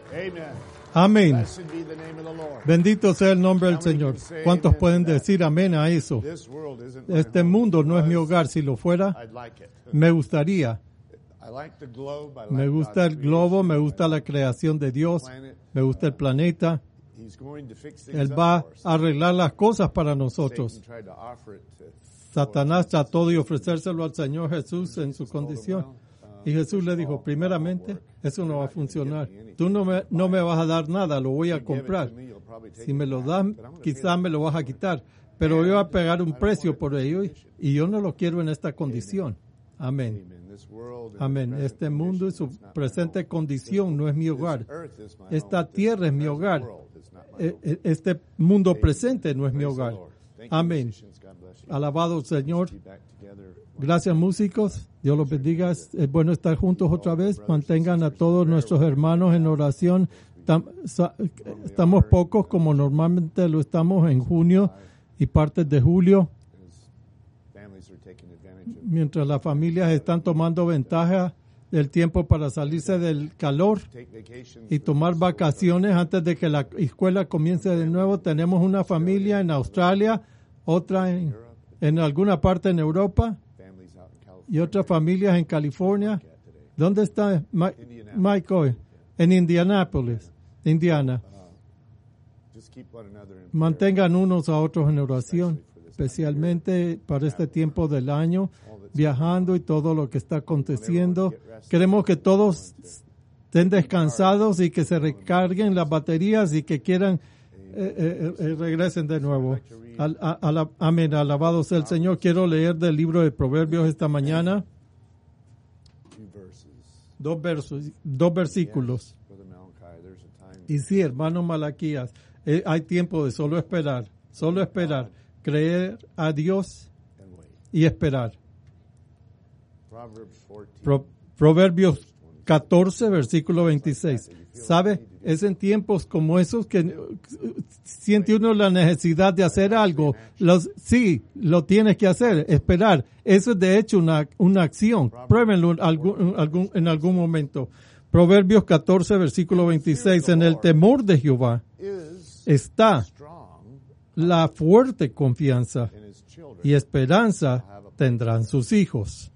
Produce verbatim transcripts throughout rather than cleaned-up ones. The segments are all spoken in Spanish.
Amén. Bendito sea el nombre del Señor. ¿Cuántos pueden decir amén a eso? Este mundo no es mi hogar. Si lo fuera, me gustaría. Me gusta el globo, me gusta la creación de Dios, me gusta el planeta. Él va a arreglar las cosas para nosotros. Satanás trató de ofrecérselo al Señor Jesús en su condición. Y Jesús le dijo, primeramente, eso no va a funcionar. Tú no me, no me vas a dar nada, lo voy a comprar. Si me lo das, quizás me lo vas a quitar. Pero yo voy a pagar un precio por ello y yo no lo quiero en esta condición. Amén. Amén. Este mundo y su presente condición no es mi hogar. Esta tierra es mi hogar. Este mundo presente no es mi hogar. Amén. Alabado Señor. Gracias, músicos. Dios los bendiga. Es bueno estar juntos otra vez. Mantengan a todos nuestros hermanos en oración. Estamos pocos como normalmente lo estamos en junio y partes de julio. Mientras las familias están tomando ventaja del tiempo para salirse del calor y tomar vacaciones antes de que la escuela comience de nuevo. Tenemos una familia en Australia, otra en, en alguna parte en Europa y otras familias en California. ¿Dónde está Mike hoy? En Indianápolis, Indiana. Mantengan unos a otros en oración, especialmente para este tiempo del año, viajando y todo lo que está aconteciendo. Queremos que todos estén descansados y que se recarguen las baterías y que quieran eh, eh, eh, regresen de nuevo. Al, a, a la, amén, alabado sea el Señor. Quiero leer del libro de Proverbios esta mañana. Dos versos, dos versículos. Y sí, hermano Malaquías, eh, hay tiempo de solo esperar, solo esperar, creer a Dios y esperar. Pro, Proverbios catorce, versículo veintiséis. ¿Sabe? Es en tiempos como esos que siente uno la necesidad de hacer algo. Los, sí, lo tienes que hacer, esperar. Eso es de hecho una, una acción. Pruébenlo algún, algún, en algún momento. Proverbios catorce, versículo veintiséis. En el temor de Jehová está la fuerte confianza y esperanza tendrán sus hijos.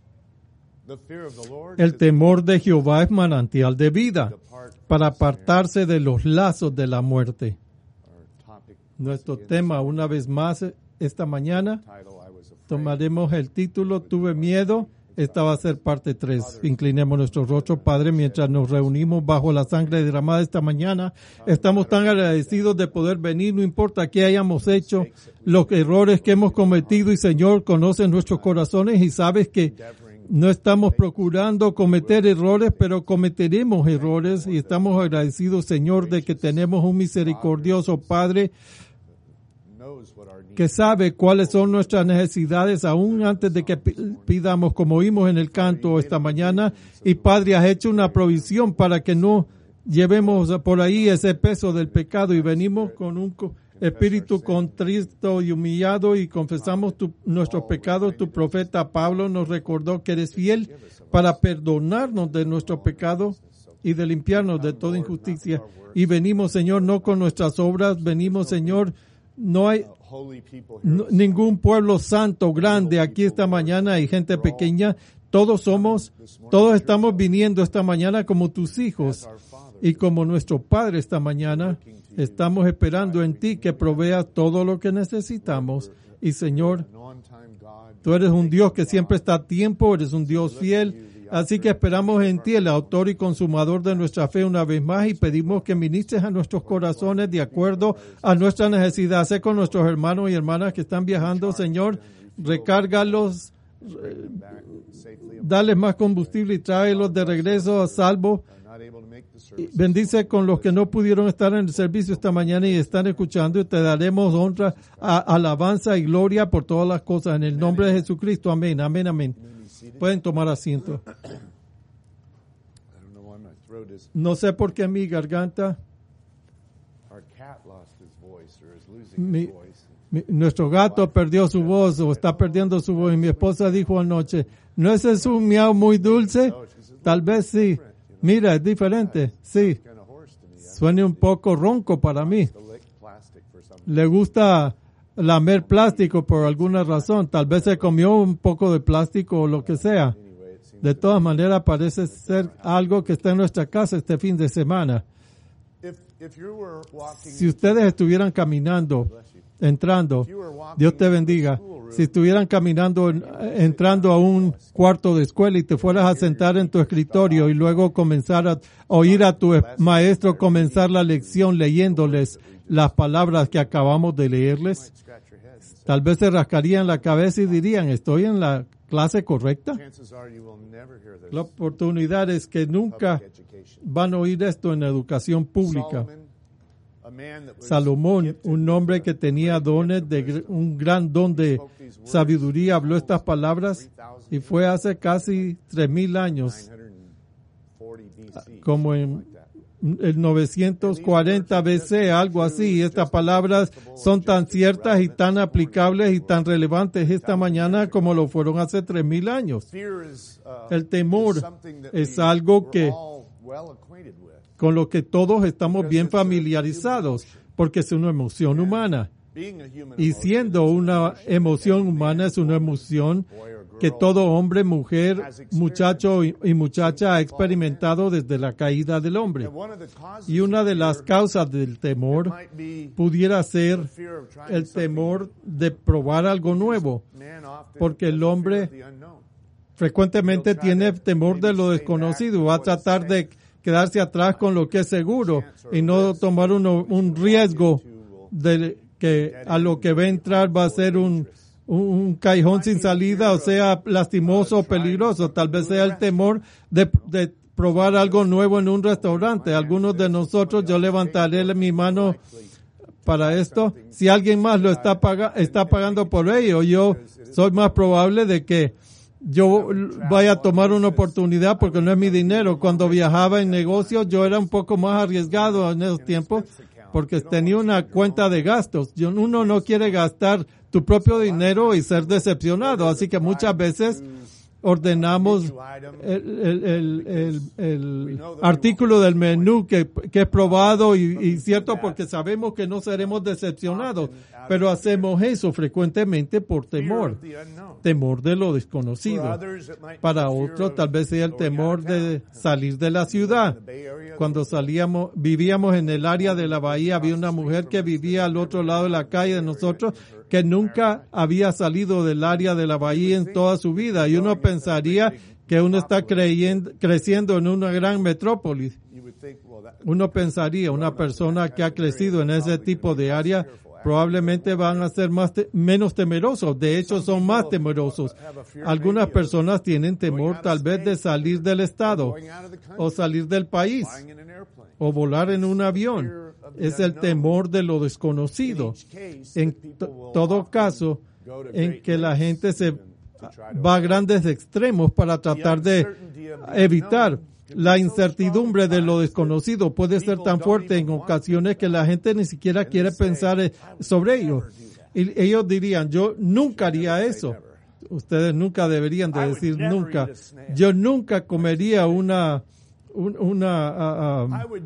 El temor de Jehová es manantial de vida para apartarse de los lazos de la muerte. Nuestro tema, una vez más, esta mañana, tomaremos el título Tuve miedo. Esta va a ser parte tres. Inclinemos nuestro rostro, Padre, mientras nos reunimos bajo la sangre derramada esta mañana. Estamos tan agradecidos de poder venir, no importa qué hayamos hecho, los errores que hemos cometido, y Señor, conoces nuestros corazones y sabes que no estamos procurando cometer errores, pero cometeremos errores, y estamos agradecidos, Señor, de que tenemos un misericordioso Padre que sabe cuáles son nuestras necesidades aún antes de que pidamos, como oímos en el canto esta mañana. Y Padre, has hecho una provisión para que no llevemos por ahí ese peso del pecado, y venimos con un espíritu contrito y humillado y confesamos tu, nuestros pecados. Tu profeta Pablo nos recordó que eres fiel para perdonarnos de nuestros pecados y de limpiarnos de toda injusticia. Y venimos, Señor, no con nuestras obras, venimos, Señor, no hay no, ningún pueblo santo grande aquí esta mañana, hay gente pequeña. Todos somos, todos estamos viniendo esta mañana como tus hijos y como nuestro Padre esta mañana. Estamos esperando en ti que proveas todo lo que necesitamos. Y Señor, tú eres un Dios que siempre está a tiempo, eres un Dios fiel. Así que esperamos en ti, el autor y consumador de nuestra fe, una vez más, y pedimos que ministres a nuestros corazones de acuerdo a nuestra necesidad. Sé con nuestros hermanos y hermanas que están viajando, Señor, recárgalos, eh, dales más combustible y tráelos de regreso a salvo. Bendice con los que no pudieron estar en el servicio esta mañana y están escuchando, y te daremos honra, a, alabanza y gloria por todas las cosas en el nombre de Jesucristo. Amén, amén, amén. Pueden tomar asiento. No sé por qué mi garganta, mi, mi, nuestro gato perdió su voz o está perdiendo su voz, y mi esposa dijo anoche, ¿no ese es un miau muy dulce? Tal vez sí. Mira, es diferente. Sí. suene un poco ronco para mí. Le gusta lamer plástico por alguna razón. Tal vez se comió un poco de plástico o lo que sea. De todas maneras, parece ser algo que está en nuestra casa este fin de semana. Si ustedes estuvieran caminando, entrando, Dios te bendiga. Si estuvieran caminando, entrando a un cuarto de escuela y te fueras a sentar en tu escritorio y luego comenzar a oír a tu maestro comenzar la lección leyéndoles las palabras que acabamos de leerles, tal vez se rascarían la cabeza y dirían, ¿estoy en la clase correcta? La oportunidad es que nunca van a oír esto en educación pública. Salomón, un hombre que tenía dones de un gran don de sabiduría, habló estas palabras y fue hace casi tres mil años, como en el novecientos cuarenta B C, algo así. Y estas palabras son tan ciertas y tan aplicables y tan relevantes esta mañana como lo fueron hace tres mil años. El temor es algo que con lo que todos estamos bien familiarizados, porque es una emoción humana. Y siendo una emoción humana, es una emoción que todo hombre, mujer, muchacho y muchacha ha experimentado desde la caída del hombre. Y una de las causas del temor pudiera ser el temor de probar algo nuevo, porque el hombre frecuentemente tiene temor de lo desconocido, va a tratar de quedarse atrás con lo que es seguro y no tomar uno, un riesgo de que a lo que va a entrar va a ser un, un, un callejón sin salida, o sea, lastimoso o peligroso. Tal vez sea el temor de, de probar algo nuevo en un restaurante. Algunos de nosotros, yo levantaré mi mano para esto. Si alguien más lo está, paga, está pagando por ello, yo soy más probable de que yo vaya a tomar una oportunidad porque no es mi dinero. Cuando viajaba en negocios, yo era un poco más arriesgado en esos tiempos porque tenía una cuenta de gastos. Yo, uno no quiere gastar tu propio dinero y ser decepcionado. Así que muchas veces ordenamos el, el, el, el, el artículo del menú que, que es probado y, y cierto porque sabemos que no seremos decepcionados, pero hacemos eso frecuentemente por temor, temor de lo desconocido. Para otros tal vez sea el temor de salir de la ciudad. Cuando salíamos, vivíamos en el área de la bahía, había una mujer que vivía al otro lado de la calle de nosotros que nunca había salido del área de la bahía en toda su vida, y uno pensaría que uno está creyendo, creciendo en una gran metrópolis. Uno pensaría, una persona que ha crecido en ese tipo de área probablemente van a ser más te- menos temerosos. De hecho, son más temerosos. Algunas personas tienen temor tal vez de salir del estado o salir del país o volar en un avión. Es el temor de lo desconocido. En t- todo caso, en que la gente se va a grandes extremos para tratar de evitar. La incertidumbre de lo desconocido puede ser tan fuerte en ocasiones que la gente ni siquiera quiere pensar sobre ello. Y ellos dirían, yo nunca haría eso. Ustedes nunca deberían de decir nunca. Yo nunca comería una, un- una, uh,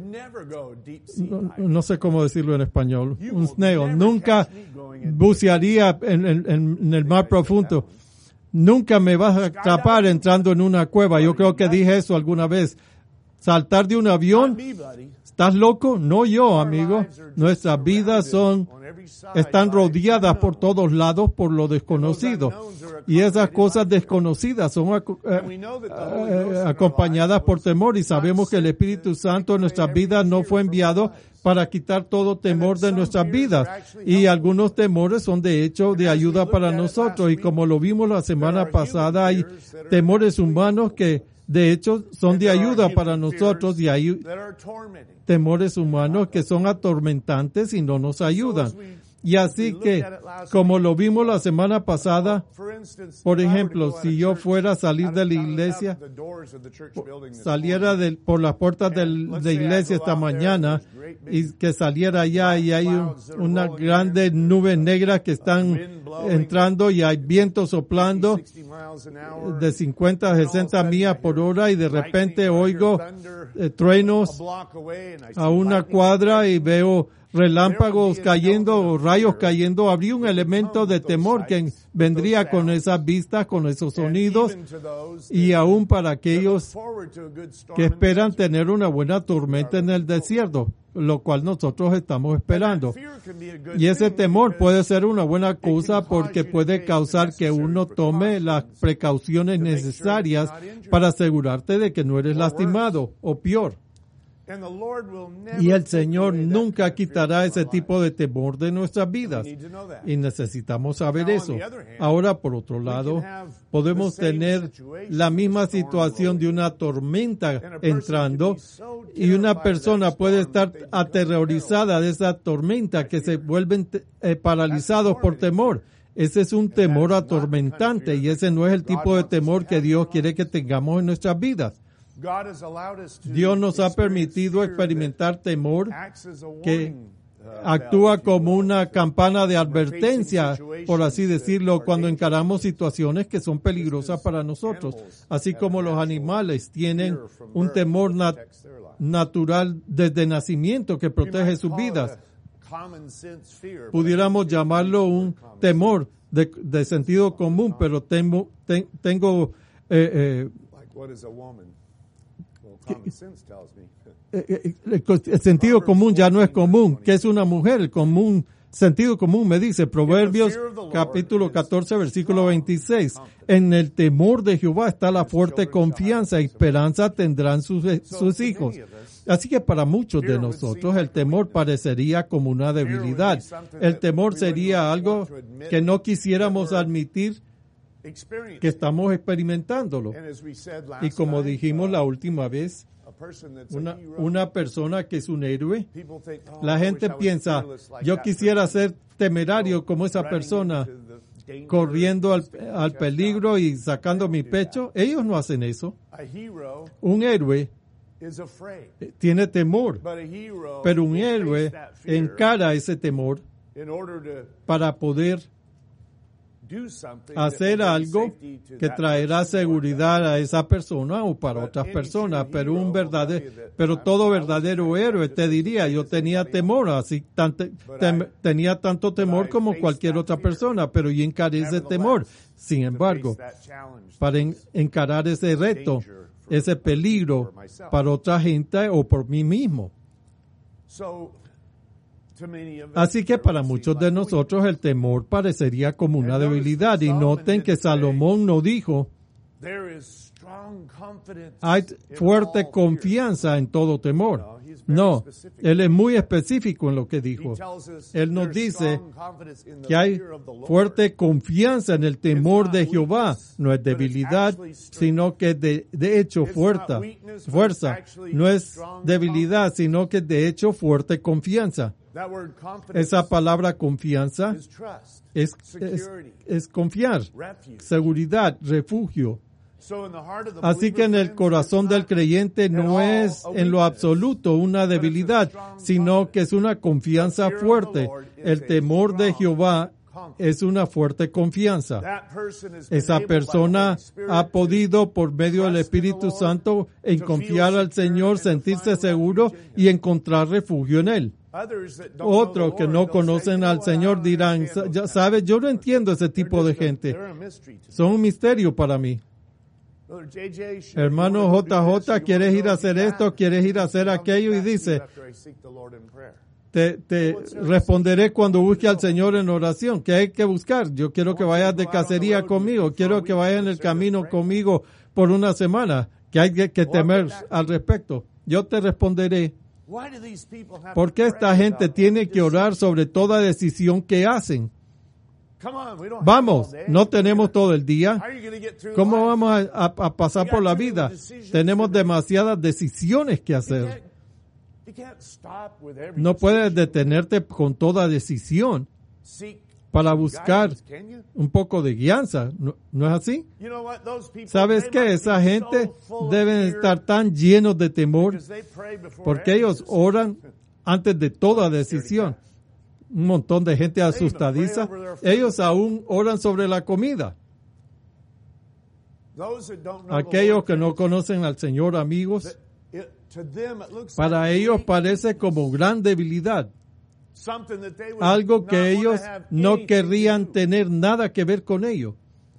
um, no, no sé cómo decirlo en español, un snail. Nunca bucearía en, en- en el mar profundo. Nunca me vas a atrapar entrando en una cueva. Yo creo que dije eso alguna vez. Saltar de un avión. ¿Estás loco? No yo, amigo. Nuestras vidas son, están rodeadas por todos lados por lo desconocido. Y esas cosas desconocidas son aco- eh, eh, acompañadas por temor. Y sabemos que el Espíritu Santo en nuestras vidas no fue enviado para quitar todo temor de nuestras vidas. Y algunos temores son de hecho de ayuda para nosotros. Y como lo vimos la semana pasada, hay temores humanos que de hecho son de ayuda para nosotros, y hay temores humanos que son atormentantes y no nos ayudan. Y así que, como lo vimos la semana pasada, por ejemplo, si yo fuera a salir de la iglesia, saliera de, por las puertas de la iglesia esta mañana y que saliera allá y hay un, una grande nubes negras que están entrando y hay viento soplando de cincuenta a sesenta millas por hora y de repente oigo eh, truenos a una cuadra y veo relámpagos cayendo, rayos cayendo. Habría un elemento de temor que vendría con esas vistas, con esos sonidos, y aún para aquellos que esperan tener una buena tormenta en el desierto, lo cual nosotros estamos esperando. Y ese temor puede ser una buena cosa porque puede causar que uno tome las precauciones necesarias para asegurarte de que no eres lastimado, o peor. Y el Señor nunca quitará ese tipo de temor de nuestras vidas. Y necesitamos saber eso. Ahora, por otro lado, podemos tener la misma situación de una tormenta entrando y una persona puede estar aterrorizada de esa tormenta que se vuelven eh, paralizados por temor. Ese es un temor atormentante y ese no es el tipo de temor que Dios quiere que tengamos en nuestras vidas. Dios nos ha permitido experimentar temor que actúa como una campana de advertencia, por así decirlo, cuando encaramos situaciones que son peligrosas para nosotros. Así como los animales tienen un temor nat- natural desde nacimiento que protege sus vidas. Pudiéramos llamarlo un temor de, de sentido común, pero tengo, ten, tengo eh, eh, el sentido común ya no es común. ¿Qué es una mujer? El común, sentido común me dice, Proverbios capítulo catorce, versículo veintiséis. En el temor de Jehová está la fuerte confianza, y esperanza tendrán sus, sus hijos. Así que para muchos de nosotros el temor parecería como una debilidad. El temor sería algo que no quisiéramos admitir que estamos experimentándolo. Y como dijimos la última vez, una, una persona que es un héroe, la gente piensa, yo quisiera ser temerario como esa persona, corriendo al, al peligro y sacando mi pecho. Ellos no hacen eso. Un héroe tiene temor, pero un héroe encara ese temor para poder hacer algo que traerá seguridad a esa persona o para otras personas, pero un verdadero, pero todo verdadero héroe te diría, yo tenía temor, así tanto, tem, tenía tanto temor como cualquier otra persona, pero yo encaré ese temor. Sin embargo, para en, encarar ese reto, ese peligro para otra gente o por mí mismo. Así que para muchos de nosotros el temor parecería como una debilidad. Y noten que Salomón no dijo, hay fuerte confianza en todo temor. No, él es muy específico en lo que dijo. Él nos dice que hay fuerte confianza en el temor de Jehová. No es debilidad, sino que de, de hecho fuerza. Fuerza. No es debilidad, sino que de hecho fuerte confianza. Esa palabra confianza es, es, es confiar, seguridad, refugio. Así que en el corazón del creyente no es en lo absoluto una debilidad, sino que es una confianza fuerte. El temor de Jehová es una fuerte confianza. Esa persona ha podido, por medio del Espíritu Santo, en confiar al Señor, sentirse seguro y encontrar refugio en Él. Otros que no conocen al Señor dirán, ¿sabes? Yo no entiendo ese tipo de gente. Son un misterio para mí. Hermano J J, ¿quieres ir a hacer esto? ¿Quieres ir a hacer aquello? Y dice, te, te responderé cuando busque al Señor en oración. ¿Qué hay que buscar? Yo quiero que vayas de cacería conmigo. Quiero que vayas en el camino conmigo por una semana. ¿Qué hay que, que temer al respecto? Yo te responderé. ¿Por qué esta gente tiene que orar sobre toda decisión que hacen? Vamos, no tenemos todo el día. ¿Cómo vamos a, a, a pasar por la vida? Tenemos demasiadas decisiones que hacer. No puedes detenerte con toda decisión para buscar un poco de guianza. ¿No, no es así? ¿Sabes qué? Esa gente deben estar tan llenos de temor porque ellos oran antes de toda decisión. Un montón de gente asustadiza. Ellos aún oran sobre la comida. Aquellos que no conocen al Señor, amigos, para ellos parece como gran debilidad. Algo que ellos no querrían tener nada que ver con ello.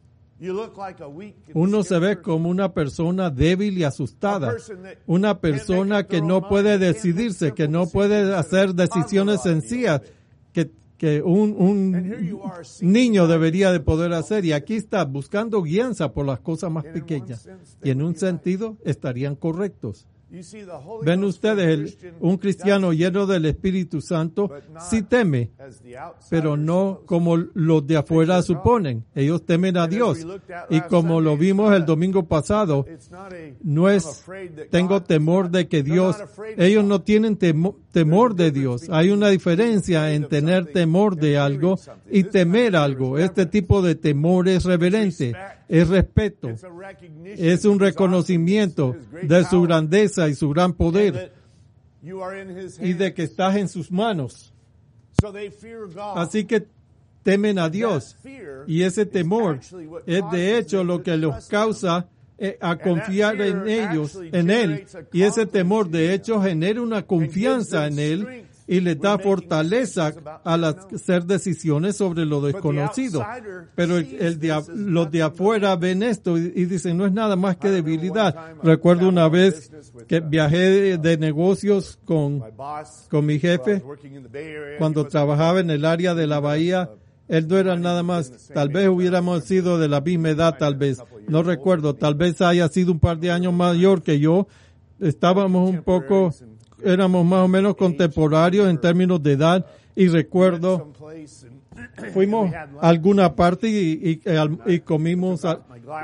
Uno se ve como una persona débil y asustada. Una persona que no puede decidirse, que no puede hacer decisiones sencillas que, que un, un niño debería de poder hacer. Y aquí está buscando guianza por las cosas más pequeñas. Y en un sentido estarían correctos. Ven ustedes, el, un cristiano lleno del Espíritu Santo sí teme, pero no como los de afuera suponen. Ellos temen a Dios. Y como lo vimos el domingo pasado, no es, tengo temor de que Dios, ellos no tienen temo, temor de Dios. Hay una diferencia en tener temor de algo y temer algo. Este tipo de temor es reverente, es respeto, es un reconocimiento de su grandeza y su gran poder y de que estás en sus manos. Así que temen a Dios y ese temor es de hecho lo que los causa eh, a confiar en ellos, en Él, y ese temor de hecho genera una confianza en Él y les da fortaleza al hacer decisiones sobre lo desconocido. Pero el, el de, los de afuera ven esto y, y dicen, no es nada más que debilidad. Recuerdo una vez que viajé de negocios con, con mi jefe cuando trabajaba en el área de la bahía. Él no era nada más, tal vez hubiéramos sido de la misma edad, tal vez, no recuerdo, tal vez haya sido un par de años mayor que yo. Estábamos un poco, éramos más o menos contemporáneos en términos de edad, y recuerdo, fuimos a alguna parte y, y, y comimos, a,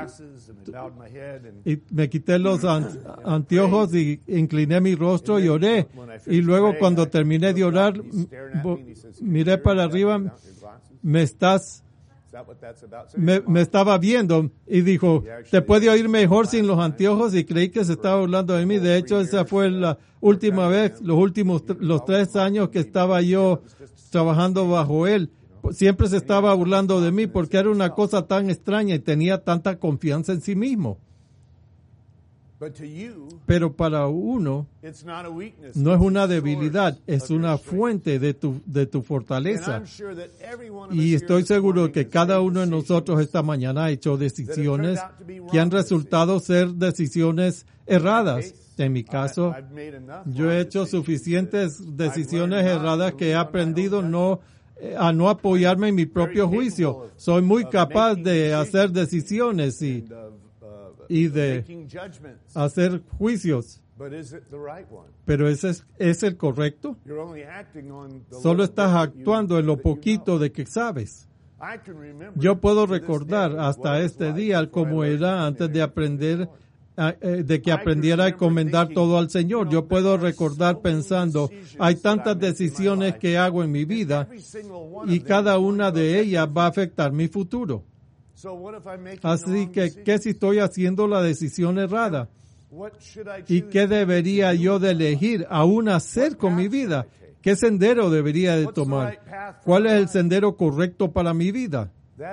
y me quité los anteojos y incliné mi rostro y oré, y luego cuando terminé de orar, miré para arriba, me estás, me, me estaba viendo y dijo, te puede oír mejor sin los anteojos, y creí que se estaba burlando de mí. De hecho, esa fue la última vez, los últimos, los tres años que estaba yo trabajando bajo él. Siempre se estaba burlando de mí porque era una cosa tan extraña y tenía tanta confianza en sí mismo. Pero para uno no es una debilidad, es una fuente de tu, de tu fortaleza. Y estoy seguro que cada uno de nosotros esta mañana ha hecho decisiones que han resultado ser decisiones erradas. En mi caso, yo he hecho suficientes decisiones erradas que he aprendido no a no apoyarme en mi propio juicio. Soy muy capaz de hacer decisiones y y de hacer juicios. Pero ese es, ¿es el correcto? Solo estás actuando en lo poquito de que sabes. Yo puedo recordar hasta este día cómo era antes de aprender, de que aprendiera a encomendar todo al Señor. Yo puedo recordar pensando, hay tantas decisiones que hago en mi vida y cada una de ellas va a afectar mi futuro. Así que, ¿qué si estoy haciendo la decisión errada? ¿Y qué debería yo de elegir aún hacer con mi vida? ¿Qué sendero debería de tomar? ¿Cuál es el sendero correcto para mi vida?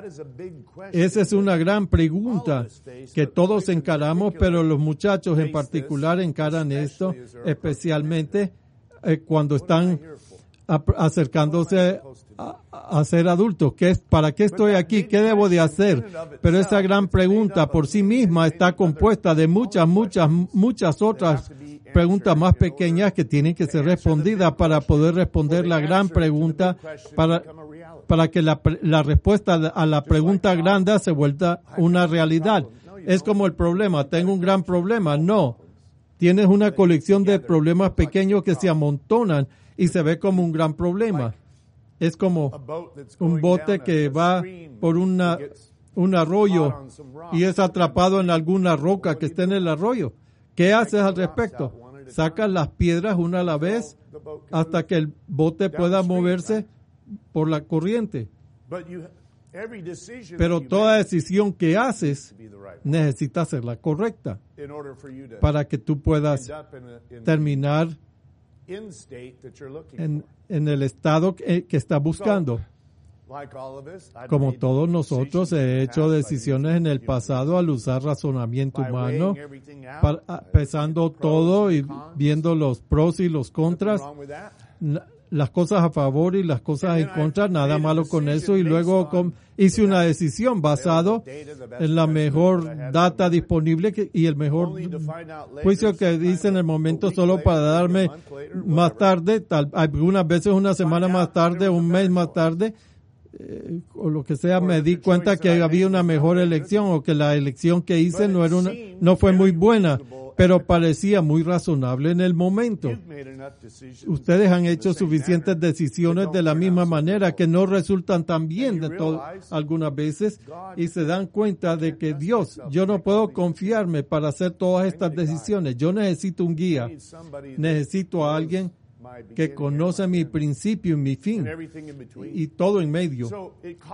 Esa es una gran pregunta que todos encaramos, pero los muchachos en particular encaran esto, especialmente eh, cuando están acercándose a, a ser adultos. ¿Qué es, ¿Para qué estoy aquí? ¿Qué debo de hacer? Pero esa gran pregunta por sí misma está compuesta de muchas, muchas, muchas otras preguntas más pequeñas que tienen que ser respondidas para poder responder la gran pregunta, para, para que la, la respuesta a la pregunta grande se vuelva una realidad. Es como el problema. ¿Tengo un gran problema? No. Tienes una colección de problemas pequeños que se amontonan y se ve como un gran problema. Es como un bote que va por una, un arroyo y es atrapado en alguna roca que esté en el arroyo. ¿Qué haces al respecto? Sacas las piedras una a la vez hasta que el bote pueda moverse por la corriente. Pero toda decisión que haces necesita ser la correcta para que tú puedas terminar en, en el estado que, que está buscando. Como todos nosotros, he hecho decisiones en el pasado al usar razonamiento humano, para, pesando todo y viendo los pros y los contras, las cosas a favor y las cosas en contra, nada malo con eso, y luego con, hice una decisión basado en la mejor data disponible que, y el mejor juicio que hice en el momento solo para darme más tarde, tal, algunas veces una semana más tarde, un mes más tarde, Eh, o lo que sea, me di cuenta que había una mejor elección o que la elección que hice no era una, no fue muy buena, pero parecía muy razonable en el momento. Ustedes han hecho suficientes decisiones de la misma manera que no resultan tan bien de todo, algunas veces, y se dan cuenta de que Dios, yo no puedo confiarme para hacer todas estas decisiones. Yo necesito un guía, necesito a alguien que conoce mi principio y mi fin y todo en medio.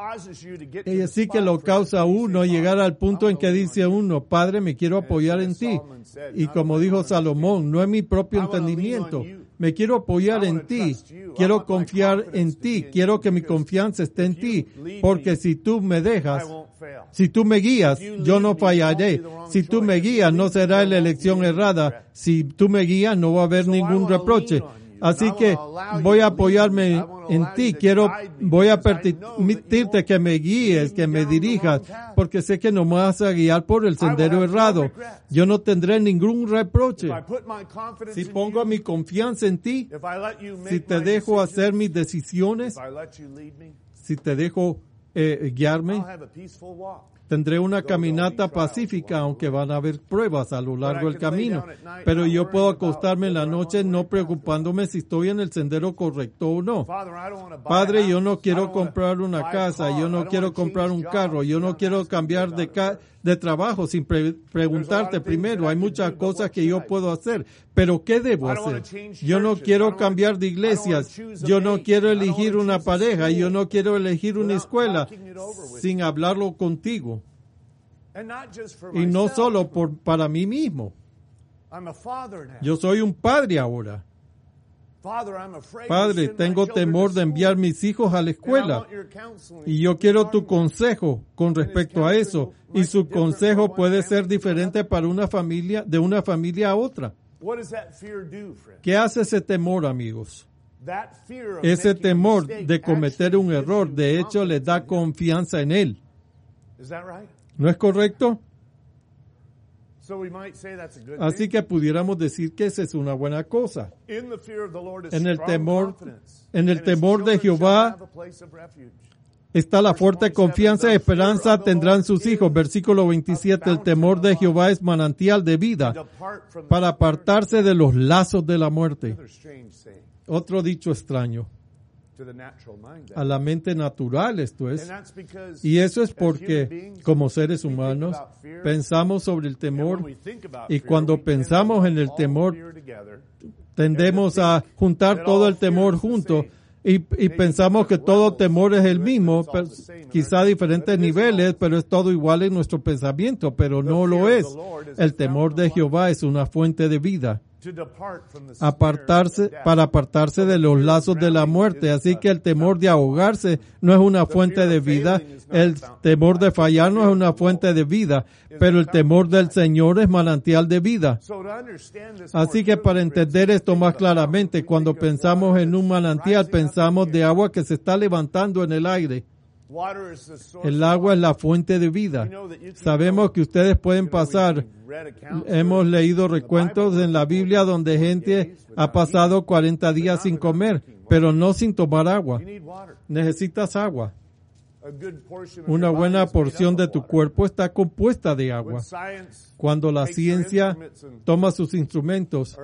Y así que lo causa uno llegar al punto en que dice uno, Padre, me quiero apoyar en ti. Y como dijo Salomón, no es mi propio entendimiento, me quiero apoyar en ti, quiero confiar en ti, quiero que mi confianza esté en ti, porque si tú me dejas, si tú me guías, yo no fallaré. Si tú me guías, no será la elección errada. Si tú me guías, no va a haber ningún reproche. Así que voy a apoyarme en ti, quiero, voy a permitirte que me guíes, que me dirijas, porque sé que no me vas a guiar por el sendero errado. Yo no tendré ningún reproche. Si pongo mi confianza en ti, si te dejo hacer mis decisiones, si te dejo eh, guiarme, tendré una caminata pacífica, aunque van a haber pruebas a lo largo del camino. Pero yo puedo acostarme en la noche no preocupándome si estoy en el sendero correcto o no. Padre, yo no quiero comprar una casa, yo no quiero comprar un carro, yo no quiero cambiar de, ca de trabajo sin pre preguntarte primero. Hay muchas cosas que yo puedo hacer, pero ¿qué debo hacer? Yo no quiero cambiar de iglesias, yo no quiero elegir una pareja, yo no quiero elegir una escuela sin hablarlo contigo. Y no solo por, para mí mismo. Yo soy un padre ahora. Padre, tengo temor de enviar mis hijos a la escuela y yo quiero tu consejo con respecto a eso. Y su consejo puede ser diferente para una familia, de una familia a otra. ¿Qué hace ese temor, amigos? Ese temor de cometer un error, de hecho, les da confianza en él. ¿No es correcto? Así que pudiéramos decir que esa es una buena cosa. En el temor, en el temor de Jehová está la fuerte confianza y esperanza tendrán sus hijos. Versículo veintisiete, el temor de Jehová es manantial de vida para apartarse de los lazos de la muerte. Otro dicho extraño. A la mente natural esto es. Y eso es porque como seres humanos pensamos sobre el temor y cuando pensamos en el temor tendemos a juntar todo el temor junto y, y pensamos que todo temor es el mismo, pero, quizá a diferentes niveles, pero es todo igual en nuestro pensamiento, pero no lo es. El temor de Jehová es una fuente de vida. Apartarse, para apartarse de los lazos de la muerte. Así que el temor de ahogarse no es una fuente de vida, el temor de fallar no es una fuente de vida, pero el temor del Señor es manantial de vida. Así que para entender esto más claramente, cuando pensamos en un manantial, pensamos de agua que se está levantando en el aire. El agua es la fuente de vida. Sabemos que ustedes pueden pasar, hemos leído recuentos en la Biblia donde gente ha pasado cuarenta días sin comer, pero no sin tomar agua. Necesitas agua. Una buena porción de tu cuerpo está compuesta de agua. Cuando la ciencia toma sus instrumentos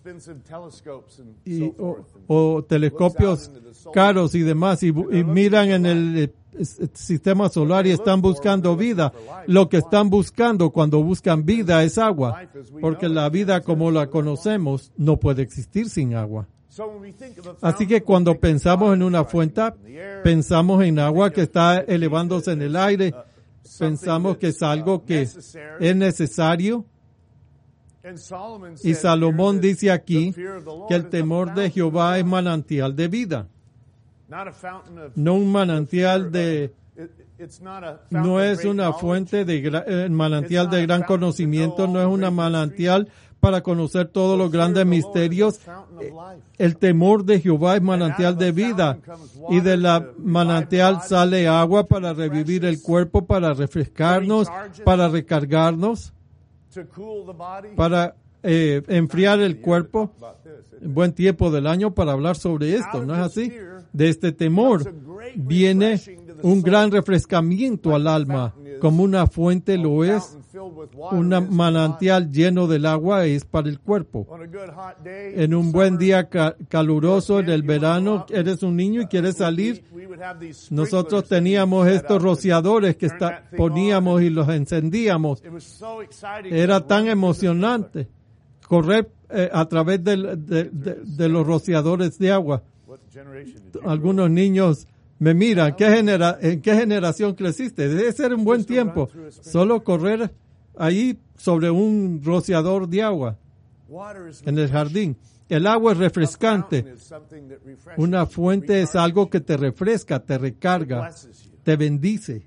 y, o, o telescopios caros y demás y, y miran en el sistema solar y están buscando vida, lo que están buscando cuando buscan vida es agua, porque la vida como la conocemos no puede existir sin agua. Así que cuando pensamos en una fuente, pensamos en agua que está elevándose en el aire, pensamos que es algo que es necesario Y Salomón dice aquí que el temor de Jehová es manantial de vida, no un manantial de, no es una fuente de gra- manantial de gran conocimiento, no es una manantial para conocer todos los grandes misterios. El temor de Jehová es manantial de vida, y de la manantial sale agua para revivir el cuerpo, para refrescarnos, para recargarnos, para eh, enfriar el cuerpo. Buen tiempo del año para hablar sobre esto, ¿no es así? De este temor viene un gran refrescamiento al alma, como una fuente lo es, un manantial lleno del agua es para el cuerpo. En un buen día ca- caluroso en el verano, eres un niño y quieres salir, nosotros teníamos estos rociadores que está, poníamos y los encendíamos. Era tan emocionante correr eh, a través del- de, de, de los rociadores de agua. Algunos niños me miran, ¿qué genera, ¿en qué generación creciste? Debe ser un buen tiempo. Solo correr ahí sobre un rociador de agua en el jardín. El agua es refrescante. Una fuente es algo que te refresca, te recarga, te bendice.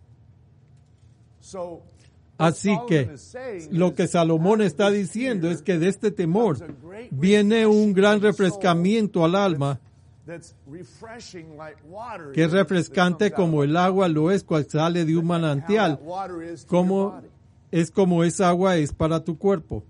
Así que lo que Salomón está diciendo es que de este temor viene un gran refrescamiento al alma, que es refrescante como el agua lo es cual sale de un manantial, como es como esa agua es para tu cuerpo.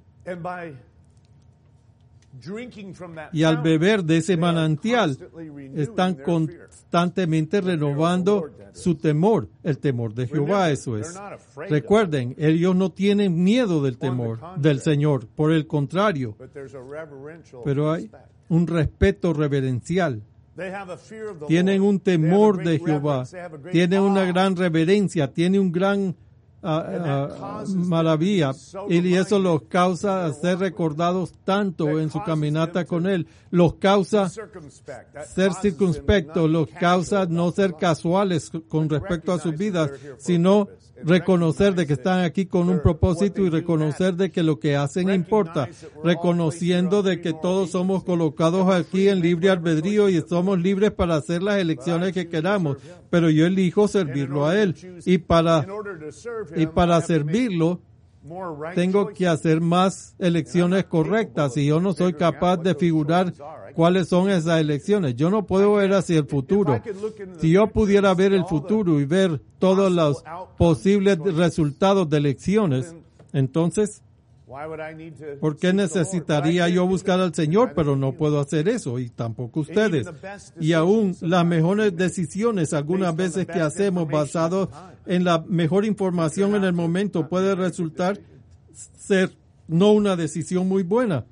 Y al beber de ese manantial, están constantemente renovando su temor, el temor de Jehová, eso es. Recuerden, ellos no tienen miedo del temor del Señor, por el contrario, pero hay un respeto reverencial. Tienen un temor de Jehová, tienen una gran reverencia, tienen un gran uh, uh, maravilla, y eso los causa ser recordados tanto en su caminata con Él, los causa ser circunspectos, los causa no ser casuales con respecto a sus vidas, sino reconocer de que están aquí con un propósito y reconocer de que lo que hacen importa, reconociendo de que todos somos colocados aquí en libre albedrío y somos libres para hacer las elecciones que queramos, pero yo elijo servirlo a Él, y para, y para servirlo tengo que hacer más elecciones correctas, y yo no soy capaz de figurar cuáles son esas elecciones. Yo no puedo ver hacia el futuro. Si yo pudiera ver el futuro y ver todos los posibles resultados de elecciones, entonces, ¿por qué necesitaría yo buscar al Señor? Pero no puedo hacer eso, y tampoco ustedes. Y aún las mejores decisiones, algunas veces que hacemos basados en la mejor información en el momento, puede resultar ser no una decisión muy buena.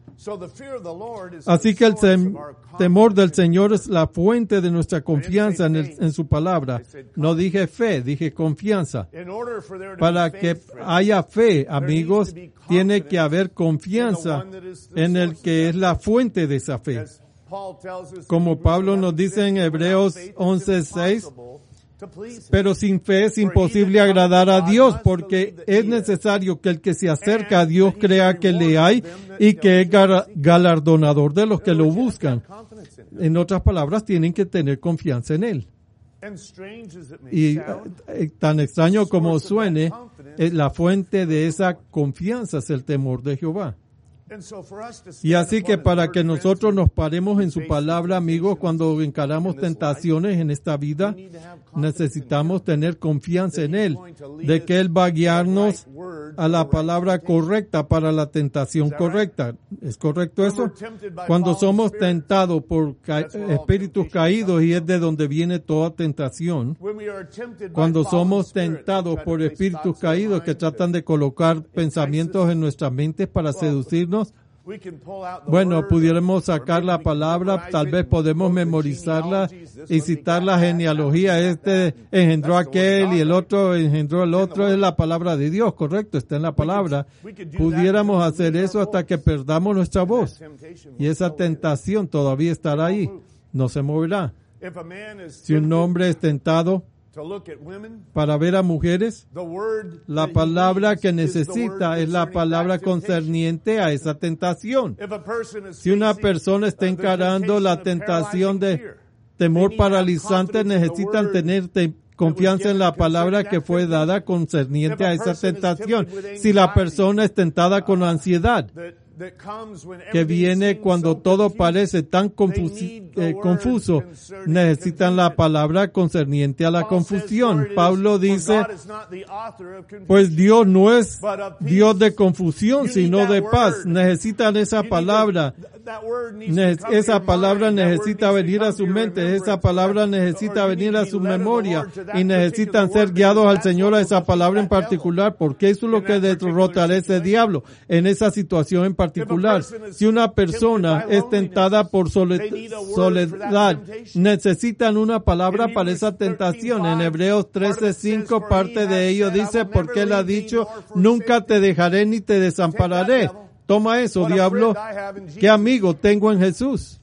Así que el tem- temor del Señor es la fuente de nuestra confianza en, el, en su palabra. No dije fe, dije confianza. Para que haya fe, amigos, tiene que haber confianza en el que es la fuente de esa fe. Como Pablo nos dice en Hebreos once seis, pero sin fe es imposible agradar a Dios, porque es necesario que el que se acerca a Dios crea que le hay y que es galardonador de los que lo buscan. En otras palabras, tienen que tener confianza en Él. Y eh, tan extraño como suene, eh, la fuente de esa confianza es el temor de Jehová. Y así que para que nosotros nos paremos en su palabra, amigos, cuando encaramos tentaciones en esta vida, necesitamos tener confianza en Él, de que Él va a guiarnos a la palabra correcta para la tentación correcta. ¿Es correcto eso? Cuando somos tentados por ca- espíritus caídos, y es de donde viene toda tentación, cuando somos tentados por espíritus caídos que tratan de colocar pensamientos en nuestras mentes para seducirnos, bueno, pudiéramos sacar la palabra, tal vez podemos memorizarla y citar la genealogía. Este engendró aquel y el otro engendró el otro. Es la palabra de Dios, correcto, está en la palabra. Pudiéramos hacer eso hasta que perdamos nuestra voz. Y esa tentación todavía estará ahí, no se moverá. Si un hombre es tentado to look at women, para ver a mujeres, the word la that he palabra needs que is the necesita word es la concerning palabra that temptation. concerniente a esa tentación. If a person is Si una facing, persona está uh, the encarando la temptation of tentación de paralyzing fear, temor they need to have paralizante, confidence in the necesitan word tener te- confianza en la palabra que fue dada concerniente a esa tentación. Si la persona es tentada con ansiedad, that, that comes when que everything viene seems cuando so todo confusing, parece tan they confusi- need the eh, word confuso, concerning necesitan la confusion. palabra concerniente a la Paul says, confusión. "For it is- Pablo for dice, God is not the author of confusion, pues Dios no es but of peace." Dios de confusión, You sino need de that paz. word. Necesitan esa You need to- palabra. that word needs Ne- to come to esa your palabra mind. That word necesita needs to venir a come su to your mente, esa remembrance, palabra or that- necesita or you venir need a to su be led of the memoria Lord to that y necesitan particular ser word, guiados al because Señor a that's esa what will palabra en defeat that particular, porque eso es lo in que that particular derrotará ese situation. diablo en esa situación en particular. person is Si una persona tempted by es tentada por sole- they need a word for that soledad, temptation. necesitan una palabra In para Hebrews esa tentación. En thirteen, Hebreos part of it trece says, cinco, "For parte he de hath ello said, I dice, will porque never él ha leave thee dicho, nor forsake nunca thee." te dejaré ni te desampararé. devil. Toma eso, What a diablo. friend I have in Jesus. ¿Qué amigo tengo en Jesús?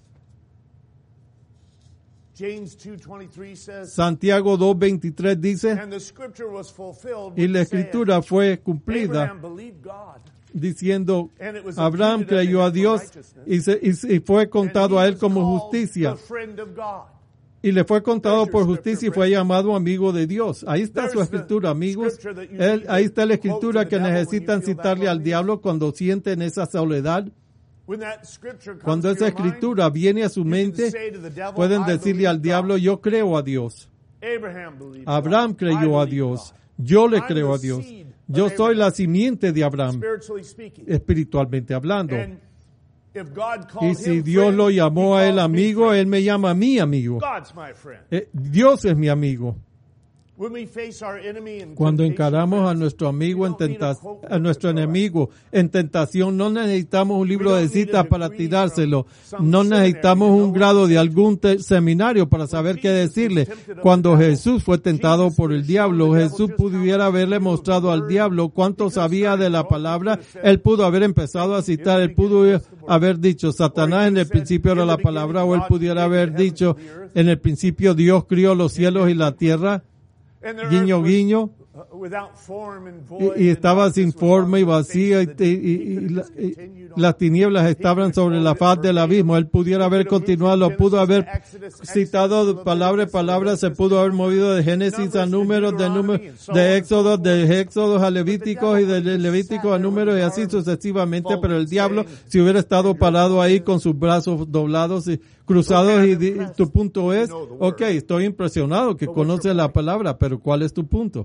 James two twenty-three says, Santiago dos veintitrés dice, "And the scripture was fulfilled y which la saith, escritura fue cumplida Abraham believed God, diciendo, and it was Abraham imputed unto creyó a him for Dios righteousness, y, se- y- y fue and contado he a él was como called justicia. the friend of God." Y le fue contado There's por your justicia y scripture, fue friend. llamado amigo de Dios. Ahí está There's su the escritura, amigos. scripture that you Él- need ahí to está la quote escritura to the que devil when you necesitan feel that citarle al loneliness. diablo cuando sienten esa soledad. When that scripture comes Cuando to esa your mind, escritura viene a su you can mente, say to the devil, pueden "I decirle believe al diablo, God." yo creo a Dios. Abraham believed Abraham God. I creyó a believe Dios. God. Yo le I'm creo a the Dios. seed of Yo soy la Abraham, simiente de Abraham, spiritually speaking. espiritualmente hablando. And if God called Y si him Dios friend, lo llamó he a él calls me amigo, friend. él me llama a mí amigo. God's my friend. Eh, Dios es mi amigo. When we face our enemy in Cuando temptation, encaramos a friends, nuestro amigo we en don't need a tenta- quote a nuestro book to throw enemigo en tentación, no necesitamos un libro We de don't need citas a para degree tirárselo. from some No seminary necesitamos to know un what grado to de say. algún te- seminario para saber qué Jesus was decirle. tempted of Cuando the devil, Jesús fue tentado Jesus por would el have diablo, shown the devil Jesús just how pudiera much he haberle knew of mostrado the al word. diablo cuánto He could have sabía started de la to go. He palabra. could have said, Él pudo haber empezado a citar, él pudo haber dicho, Satanás en el principio era la palabra, o él pudiera haber dicho, en el principio Dios crió los cielos y la tierra, And the guiño, earth was, guiño. uh, without form and void, Y, y estaba and sin darkness was forma y on the vacía y, face of the y- deep. y- He could y have la- just y continued on. las tinieblas estaban sobre la faz de la abismo. Él pudiera haber continuado, lo pudo haber citado palabra por palabra, se pudo haber movido de Génesis a números, de números, de Éxodo, de Éxodos a Levíticos y de Levíticos a números y así sucesivamente, pero el diablo, si hubiera estado parado ahí con sus brazos doblados y cruzados y di- tu punto es, ok, estoy impresionado que conoces la palabra, pero ¿cuál es tu punto?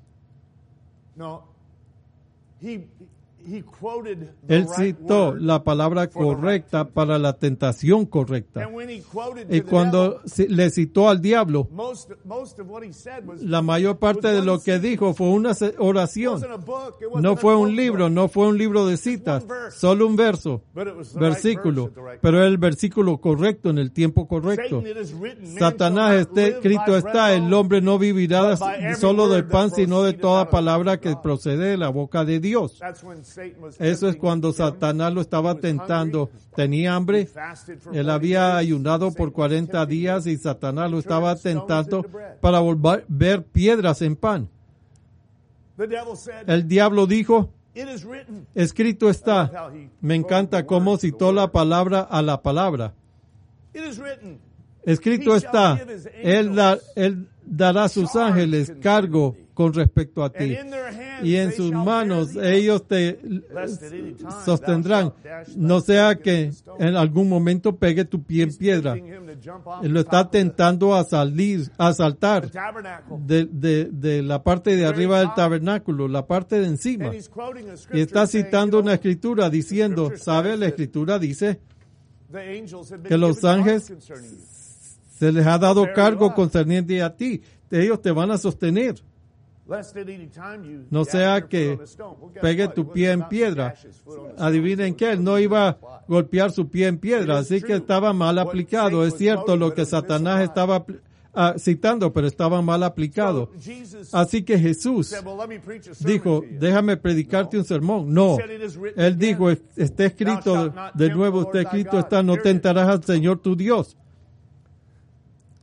No. He, he quoted the Él right citó word. la palabra correcta para la tentación correcta. And when he quoted Y to the cuando devil, ci- le citó al diablo, most, most of what he said was, la mayor parte was de one lo que sentence. dijo fue una se- It oración. wasn't a book, it wasn't No a fue un quote libro, book, no fue un libro de citas, one verse. solo un verso, but it was the right versículo, verse at the right pero time. el versículo correcto en el tiempo correcto. Satan, it is written, man Satanás, shall not este live escrito by está, bread el alone, hombre no vivirá but by every solo de word pan, that sino de proceedeth out toda of the palabra mouth of que God. procede de la boca de Dios. That's when Satan was Eso es tempting cuando him. Satanás lo estaba He was tentando. hungry. Tenía He hambre. fasted for Él forty había days. ayunado Satan por was cuarenta tempting him. días y Satanás lo He estaba turned stones tentando into bread. para volver piedras en pan. The devil said, El diablo dijo, it is written. escrito está. Me encanta cómo citó la palabra a la palabra. It is written. Escrito está, él, da- él dará a sus ángeles cargo con respecto a And ti. in their hands Y en they sus shall manos bear thee up, ellos te lest at any time sostendrán. thou shalt dash thy No sea foot que against a stone. en algún momento pegue tu pie en He's piedra. tempting him to jump off Él the lo top está of the- tentando a salir, a the saltar tabernacle. de, de, de la parte de arriba del tabernáculo, la parte de encima. And he's quoting a Y scripture está saying, citando you una know, escritura diciendo, scripture ¿sabe? says La that escritura dice, the angels have been que los given charge ángeles concerning you. se les ha dado There you cargo are. concerniente a ti. Ellos te van a sostener. Lest at any time you No dash sea your que foot on a stone. Well, guess pegue what? tu He wasn't pie en about to piedra. dash his foot on a stone. Adivinen que él no iba a golpear su pie en piedra, así que estaba mal aplicado. Es cierto lo que Satanás estaba apl- ah, citando, pero estaba mal aplicado. So Jesus Así que Jesús said, well, let me preach a sermon dijo, to you. déjame predicarte un sermón. No, He said, "It is written él again, dijo, está escrito de nuevo, está escrito está, no tentarás al Señor tu Dios.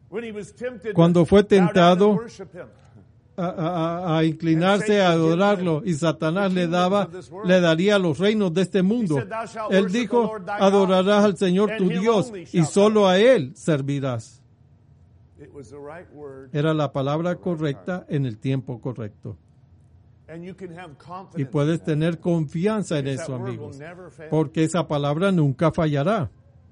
When he was tempted Cuando to fue bow down and tentado worship him. a, a- a inclinarse, a adorarlo, y Satanás le daba, le daría los reinos de este mundo. Él dijo, adorarás al Señor tu Dios y solo a Él servirás. It was the right word, Era la palabra correcta en el tiempo correcto. and you can have Y confidence puedes in that. tener confianza en Because eso, that word amigos, will never fail. porque esa palabra nunca fallará.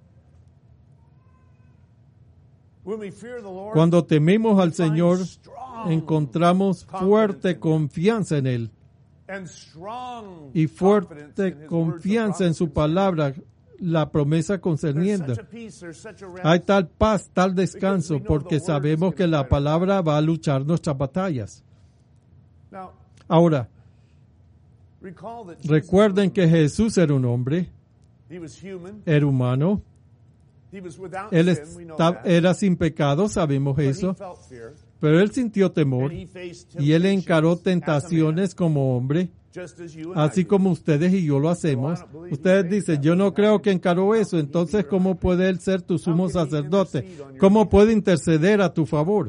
When we fear the Lord, Cuando tememos al we find Señor, strong encontramos fuerte confianza en Él and strong y confidence in fuerte his words of confianza en su promise. palabra, la promesa There's concerniente. such a peace, there's such a rest. Hay tal paz, tal descanso, porque sabemos que la palabra va a luchar nuestras batallas. Now, Ahora, recall that Jesus recuerden was- que Jesús era un hombre, he was human, era humano, he was without él sin, we know está- that, era sin pecado, sabemos but he eso, felt fear, pero él sintió temor and he faced y él temptations encaró as a man, tentaciones como hombre, just as you and así I do. como ustedes y yo lo hacemos. Ustedes dicen, yo no creo que encaró eso, entonces ¿cómo puede él ser tu sumo sacerdote? ¿Cómo puede interceder a tu favor?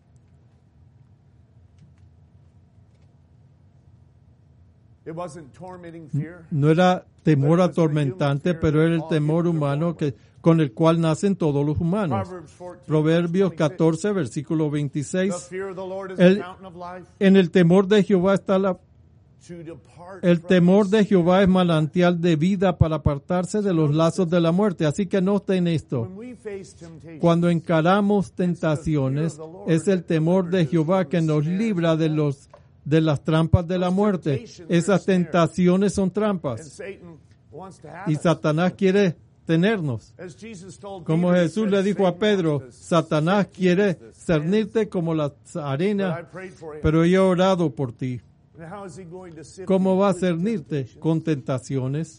It wasn't tormenting fear. No era temor atormentante, pero era el temor humano que, con el cual nacen todos los humanos. Proverbs fourteen, Proverbios verse twenty-six. catorce, versículo The veintiséis. fear of the Lord is El- the fountain of life. En el temor de Jehová está la... To depart El from temor the de Jehová es snare. manantial de vida para apartarse de los lazos de la muerte. Así que noten esto. When we face temptation, Cuando encaramos tentaciones, es el temor de Jehová que nos libra de los de las trampas de la muerte. Esas tentaciones son and trampas Satan wants to have y us. Satanás quiere tenernos. As Jesus told Como Peter, he Jesús said, le dijo a "Satan Pedro, wants to Satanás sift you quiere as the sand, cernirte como la but I arena, prayed for him." pero yo he orado por ti. And how is he going to sift ¿Cómo you va a with cernirte? temptation? Con tentaciones.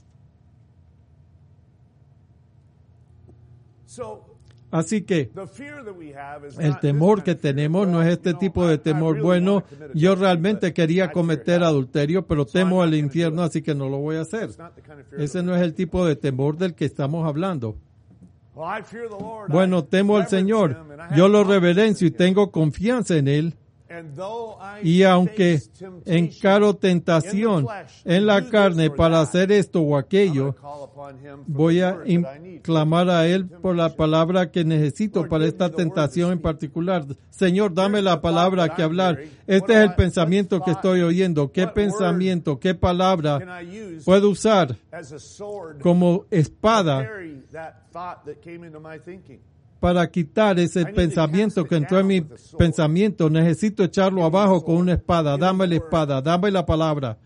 So, Así que the fear that we have is el not temor this que kind of fear. tenemos no Well, es este you know, tipo I- de I temor. really Bueno, wanna commit yo adultery, realmente but quería I fear cometer God. adulterio, pero So I'm temo not al gonna do infierno, it. así que no lo voy a hacer. It's not the kind of fear Ese that no we es el tipo de temor del que estamos hablando. Well, I fear the Lord. Bueno, I temo al reverence Señor. him, and I have Yo lo confidence reverencio y in him. tengo confianza en Él. And though I Y aunque face temptation encaro in the tentación flesh to en la do this carne or para that, hacer esto o I'm gonna aquello, call upon him for voy the a word that I need. clamar a Él por la palabra que necesito Lord, para give esta me the word to tentación en speak. particular. Señor, dame Here's la the palabra thought that que I'm hablar. hearing. Este What es I- el what pensamiento que thought- estoy oyendo. ¿Qué what pensamiento, qué palabra Can I use puedo usar as a sword como to espada carry that thought that came into my thinking? para quitar ese need to pensamiento cast que it entró en mi down with a sword. pensamiento? Necesito echarlo Give me the abajo con sword. una espada. Give me Dame the la word. espada, dame la palabra.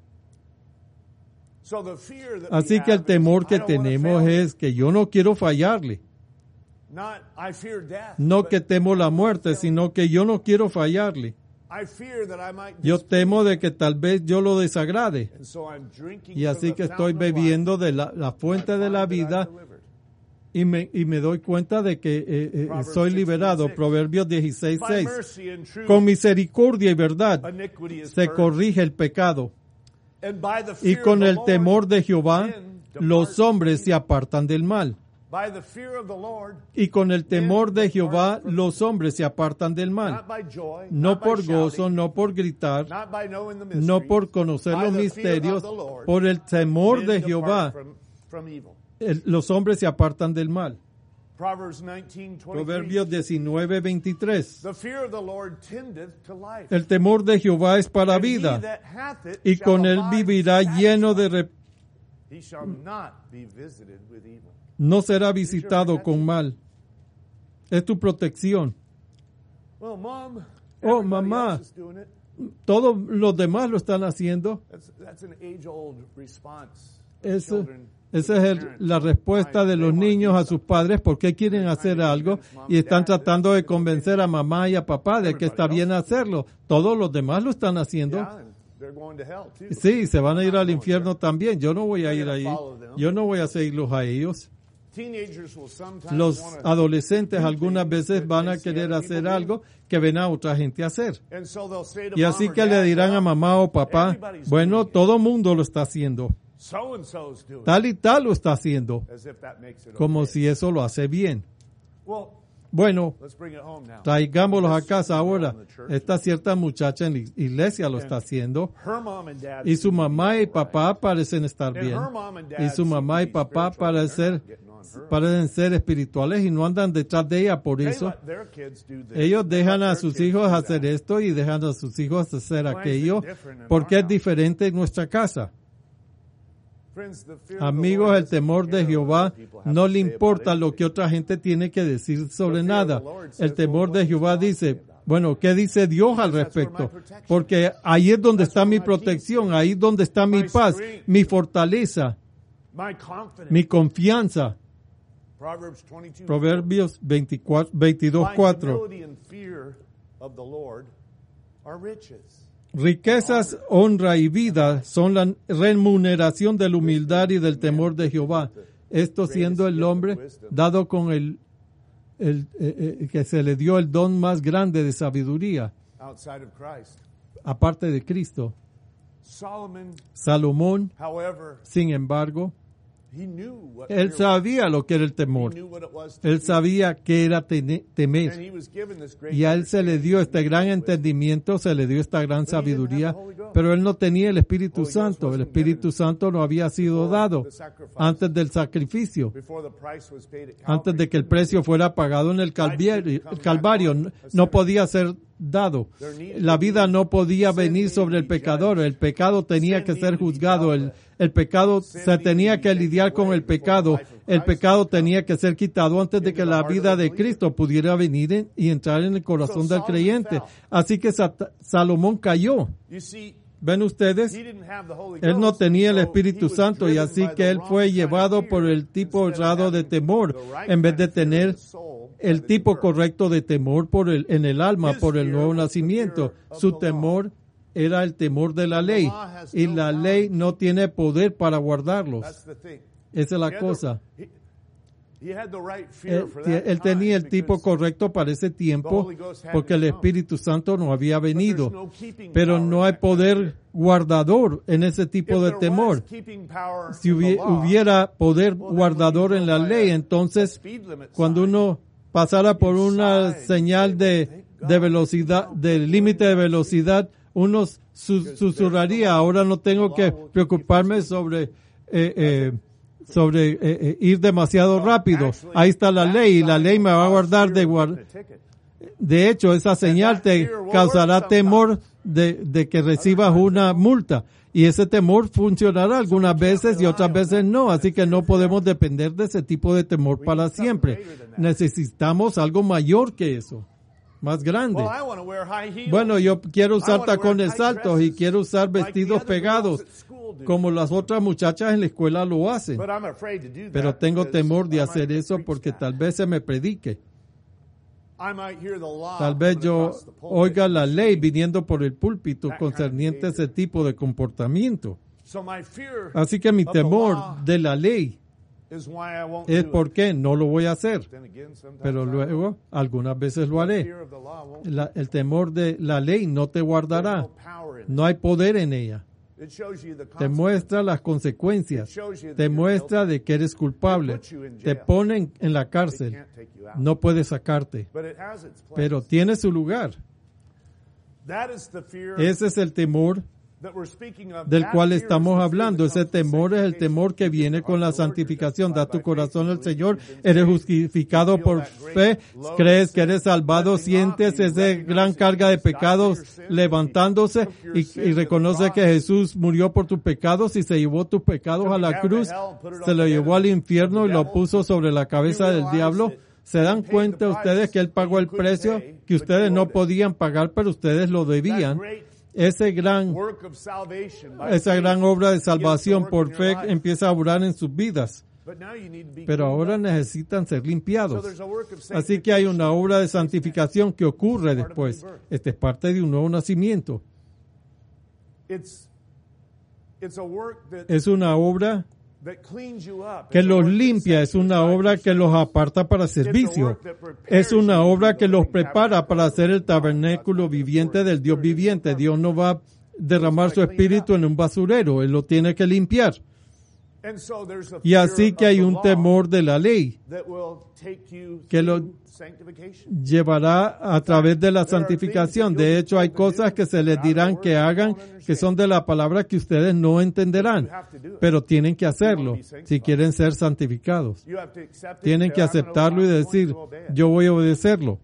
So the fear that Así we que el have temor is, que I don't wanna tenemos fail. es que yo no quiero fallarle. Not, I fear death, No but que temo la I don't muerte, wanna fail. sino que yo no quiero fallarle. I fear that I might Yo displease temo him. de que tal vez yo lo desagrade. And so I'm drinking Y from así the que estoy fountain of life. bebiendo de la, la I fuente de la find that I'm vida delivered. y me, y me doy cuenta de que eh, eh, Proverbs soy liberado. sixteen six. Proverbios dieciséis By seis. mercy and truth, Con misericordia y verdad iniquity is se purged. corrige el pecado. And by the Y fear con of the el Lord, temor de Jehová, men depart los hombres from se evil. apartan del mal. By the fear of the Lord, Y con el temor de Jehová, los hombres se apartan del mal. not by joy, No not by por gozo, shouting, no por gritar, not by knowing the mysteries, no por conocer by los the fear misterios, of the Lord, por el temor men de depart Jehová, from, from evil. el- los hombres se apartan del mal. Proverbs nineteen twenty-three. Proverbios diecinueve veintitrés. The fear of the Lord tendeth to life. El temor de Jehová es para And he vida, that hath it y shall con él abide vivirá lleno de satisfied. re- He shall not be visited with evil. no será visitado con mal. Es tu protección. Well, mom, Oh, everybody mamá. else is doing it. Todos los demás lo están haciendo. That's, that's an age-old response. Eso, Children esa to es their el- parents. la respuesta de They los want to niños do a sus something. padres porque quieren hacer algo y están tratando de convencer a mamá y a papá de que está bien hacerlo. Todos los demás lo están haciendo. Yeah, and they're going to hell too. Sí, se van a ir I'm not al going infierno there. también. Yo no voy a ir ahí. Yo no voy a seguirlos a ellos. Teenagers will sometimes Los wanna adolescentes do algunas things veces that van they a see querer other hacer people do. algo que ven a otra gente hacer. And so they'll say to Y mom así or que le dad, dirán a "Well, mamá o papá, everybody's bueno, doing it. todo mundo lo está haciendo. So and so's doing it." Tal y tal lo está haciendo. As if that makes it Como okay. si eso lo hace bien. Well, Bueno, Let's bring it home now. traigámoslos a casa ahora. Esta cierta muchacha en la iglesia lo está haciendo. Her mom and dad Y su seem to be mamá y all papá parecen estar right. And bien. her mom and dad Y su seem mamá to y be papá spiritual, and they're parecen, not getting on her. parecen ser espirituales y no andan detrás de ella por They eso. let their kids do this. Ellos They dejan let a their sus kids hijos do hacer that. esto y dejan a sus hijos hacer Why is it aquello different in porque our es house? diferente en nuestra casa. Friends, the fear of the Amigos, Lord el doesn't temor de care what Jehová other people have no to le say about importa lo que anything. otra gente tiene que decir sobre The fear of nada. the Lord says, El temor well, de what Jehová does God say dice, about it? bueno, ¿qué dice Dios al Because that's where my respecto? protection Porque ahí es donde That's está where mi my peace protección, is. ahí es donde está mi My paz, strength. mi fortaleza, My confidence. mi confianza. Proverbs twenty-two. Proverbios veinticuatro, veintidós, My cuatro. humility and fear of the Lord are riches. Riquezas, honra y vida son la remuneración de la humildad y del temor de Jehová. Esto siendo el hombre dado con el, el eh, eh, que se le dio el don más grande de sabiduría, Outside of Christ. aparte de Cristo. Solomon, Salomón, however, sin embargo, he knew what él fear sabía lo que era el was. He temor. knew what it was to Él fear. sabía que era tene- And temer. he was given this great Y a él se le dio este gran understanding. entendimiento, se le dio esta gran sabiduría, pero él no tenía el Espíritu Santo. El Espíritu Santo no había sido dado antes del sacrificio, Before the price was paid at antes de Calvary. que el precio fuera pagado en el Calvario. El Calvario no- no podía ser dado. La vida no podía venir sobre el pecador. El pecado tenía que ser juzgado. El, el pecado se tenía que lidiar con el pecado. El pecado tenía que ser quitado antes de que la vida de Cristo pudiera venir en- y entrar en el corazón del creyente. Así que Sat- Salomón cayó. You see, ¿Ven ustedes? he didn't have the Holy Él no Ghost, tenía el so he Espíritu was Santo y driven así by que the él wrong fue kind of llevado fear por el tipo instead of errado de having temor the right en vez kind de of fear in tener the soul by el the tipo new birth. correcto de temor por el, en el alma His por el fear nuevo was the nacimiento. fear of Su the temor era el temor de la ley y la ley no tiene poder para guardarlos. That's the thing. Esa es He la had the- cosa. he- he had the right fear Él, for tie- that él tenía el time tipo because- correcto para ese tiempo porque el Espíritu Santo no había but there's venido. no keeping Pero power no in hay that kind of poder fear. guardador en ese tipo If de there was temor. keeping power Si in the hubi- law, hubiera poder well, then guardador when you en la go by ley, a- entonces a speed limit cuando sign, uno pasara por una Inside, señal de, de velocidad, del límite de velocidad, uno su- susurraría, ahora no tengo que preocuparme sobre eh, eh, sobre eh, eh, ir demasiado rápido. Ahí está la ley y la ley me va a guardar de guardar. De hecho, esa señal te causará temor de, de que recibas una multa. Y ese temor funcionará algunas veces y otras veces no. Así que no podemos depender de ese tipo de temor para siempre. Necesitamos algo mayor que eso. Más grande. Well, I want to wear high heels. Bueno, yo quiero I usar wanna wear tacones tight altos y dresses quiero usar like the vestidos other girls pegados at school do. como las otras muchachas en la escuela lo hacen. But I'm afraid to do that Pero tengo because temor de I might hacer get eso preached porque at. tal vez se me predique. I might hear the law Tal vez coming yo across the pulpit. oiga la ley viniendo por el púlpito That kind of concerniente a ese behavior. tipo de comportamiento. So my fear Así que mi of the temor law de la ley is why I won't es do por it. qué no lo voy a hacer. Then again, sometimes Pero I luego, algunas veces lo won't. The haré. fear of the law won't. La- el temor de la ley no te There's guardará. no power in it. No hay poder en ella. It shows you the Te consequences. muestra las consecuencias. It shows you that Te you're muestra de que eres culpable. They put you in Te jail. ponen en la They cárcel. can't take you out. No puedes sacarte. But it has its place. Pero tiene su lugar. That is the fear Ese es el temor that we're speaking of. del That cual fear is estamos the fear hablando. that Ese comes from temor es el sanctification. temor que viene con la Lord, you're santificación. Da justified tu by corazón faith. al You Señor. believe you've been Eres saved. justificado You feel por that fe. great load Crees of que sin eres salvado. lifting off Sientes you, esa gran recognizing carga de Jesus died for pecados your sins, levantándose he took your y, sins y to the reconoce cross. que Jesús murió por tus pecados y se llevó tus pecados Took a you la down to cruz. hell and put it Se on lo the llevó head al infierno of y the lo devil. puso sobre la cabeza You del realize diablo. that ¿Se dan he paid cuenta the ustedes price que Él pagó that el you couldn't precio pay, que but ustedes you no owed it? podían pagar, pero ustedes lo That debían? great Ese gran, work of salvation by esa faith gran obra de begins to salvación work por in your fe life. empieza a obrar en sus vidas. But now you need to be Pero cleaned ahora up. necesitan ser So limpiados. there's a work of Así que hay una sanctification obra de that takes place santificación que ocurre It's part of the después. new birth. Este es parte de un nuevo nacimiento. next. It's it's a work that Es una obra that cleans you up. que It's a los work that limpia, sets es you una aside obra for que los service. aparta para servicio. Es una obra que los prepara para hacer el tabernáculo viviente del Dios viviente. Dios no va a derramar su espíritu en un basurero, Él lo tiene que limpiar. And so there's a Y fear así que of hay the un law temor de la ley that will take you que lo through sanctification. llevará a través de la santificación. De hecho, hay cosas que se les dirán que hagan que son de la palabra que ustedes no entenderán, pero tienen que hacerlo si quieren ser santificados. You have to accept it Tienen and que say, "I'm gonna- aceptarlo y I'm going decir, to obey it." yo voy a obedecerlo.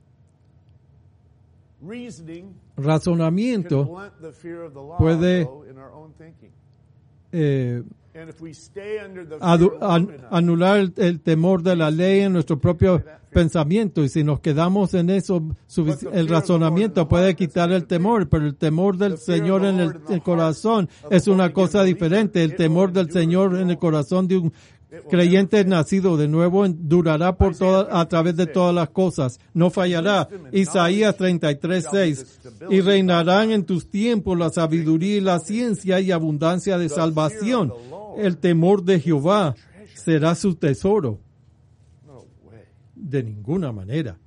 Reasoning can Razonamiento blunt the fear of the law, puede- though, in our own thinking. eh, And if we stay under the fear adu- of an- long enough, anular el, el temor de la ley en nuestro propio pensamiento, y si nos quedamos en eso, sufic- el razonamiento puede quitar el temor, pero el temor del Señor en el, el corazón es una cosa diferente. El temor del Señor en el corazón de un creyente nacido de nuevo durará por toda, a través de todas las cosas, no fallará. Isaías treinta y tres, seis. Y reinarán en tus tiempos la sabiduría y la ciencia y abundancia de salvación. El temor de Jehová será su tesoro. no way. De ninguna manera.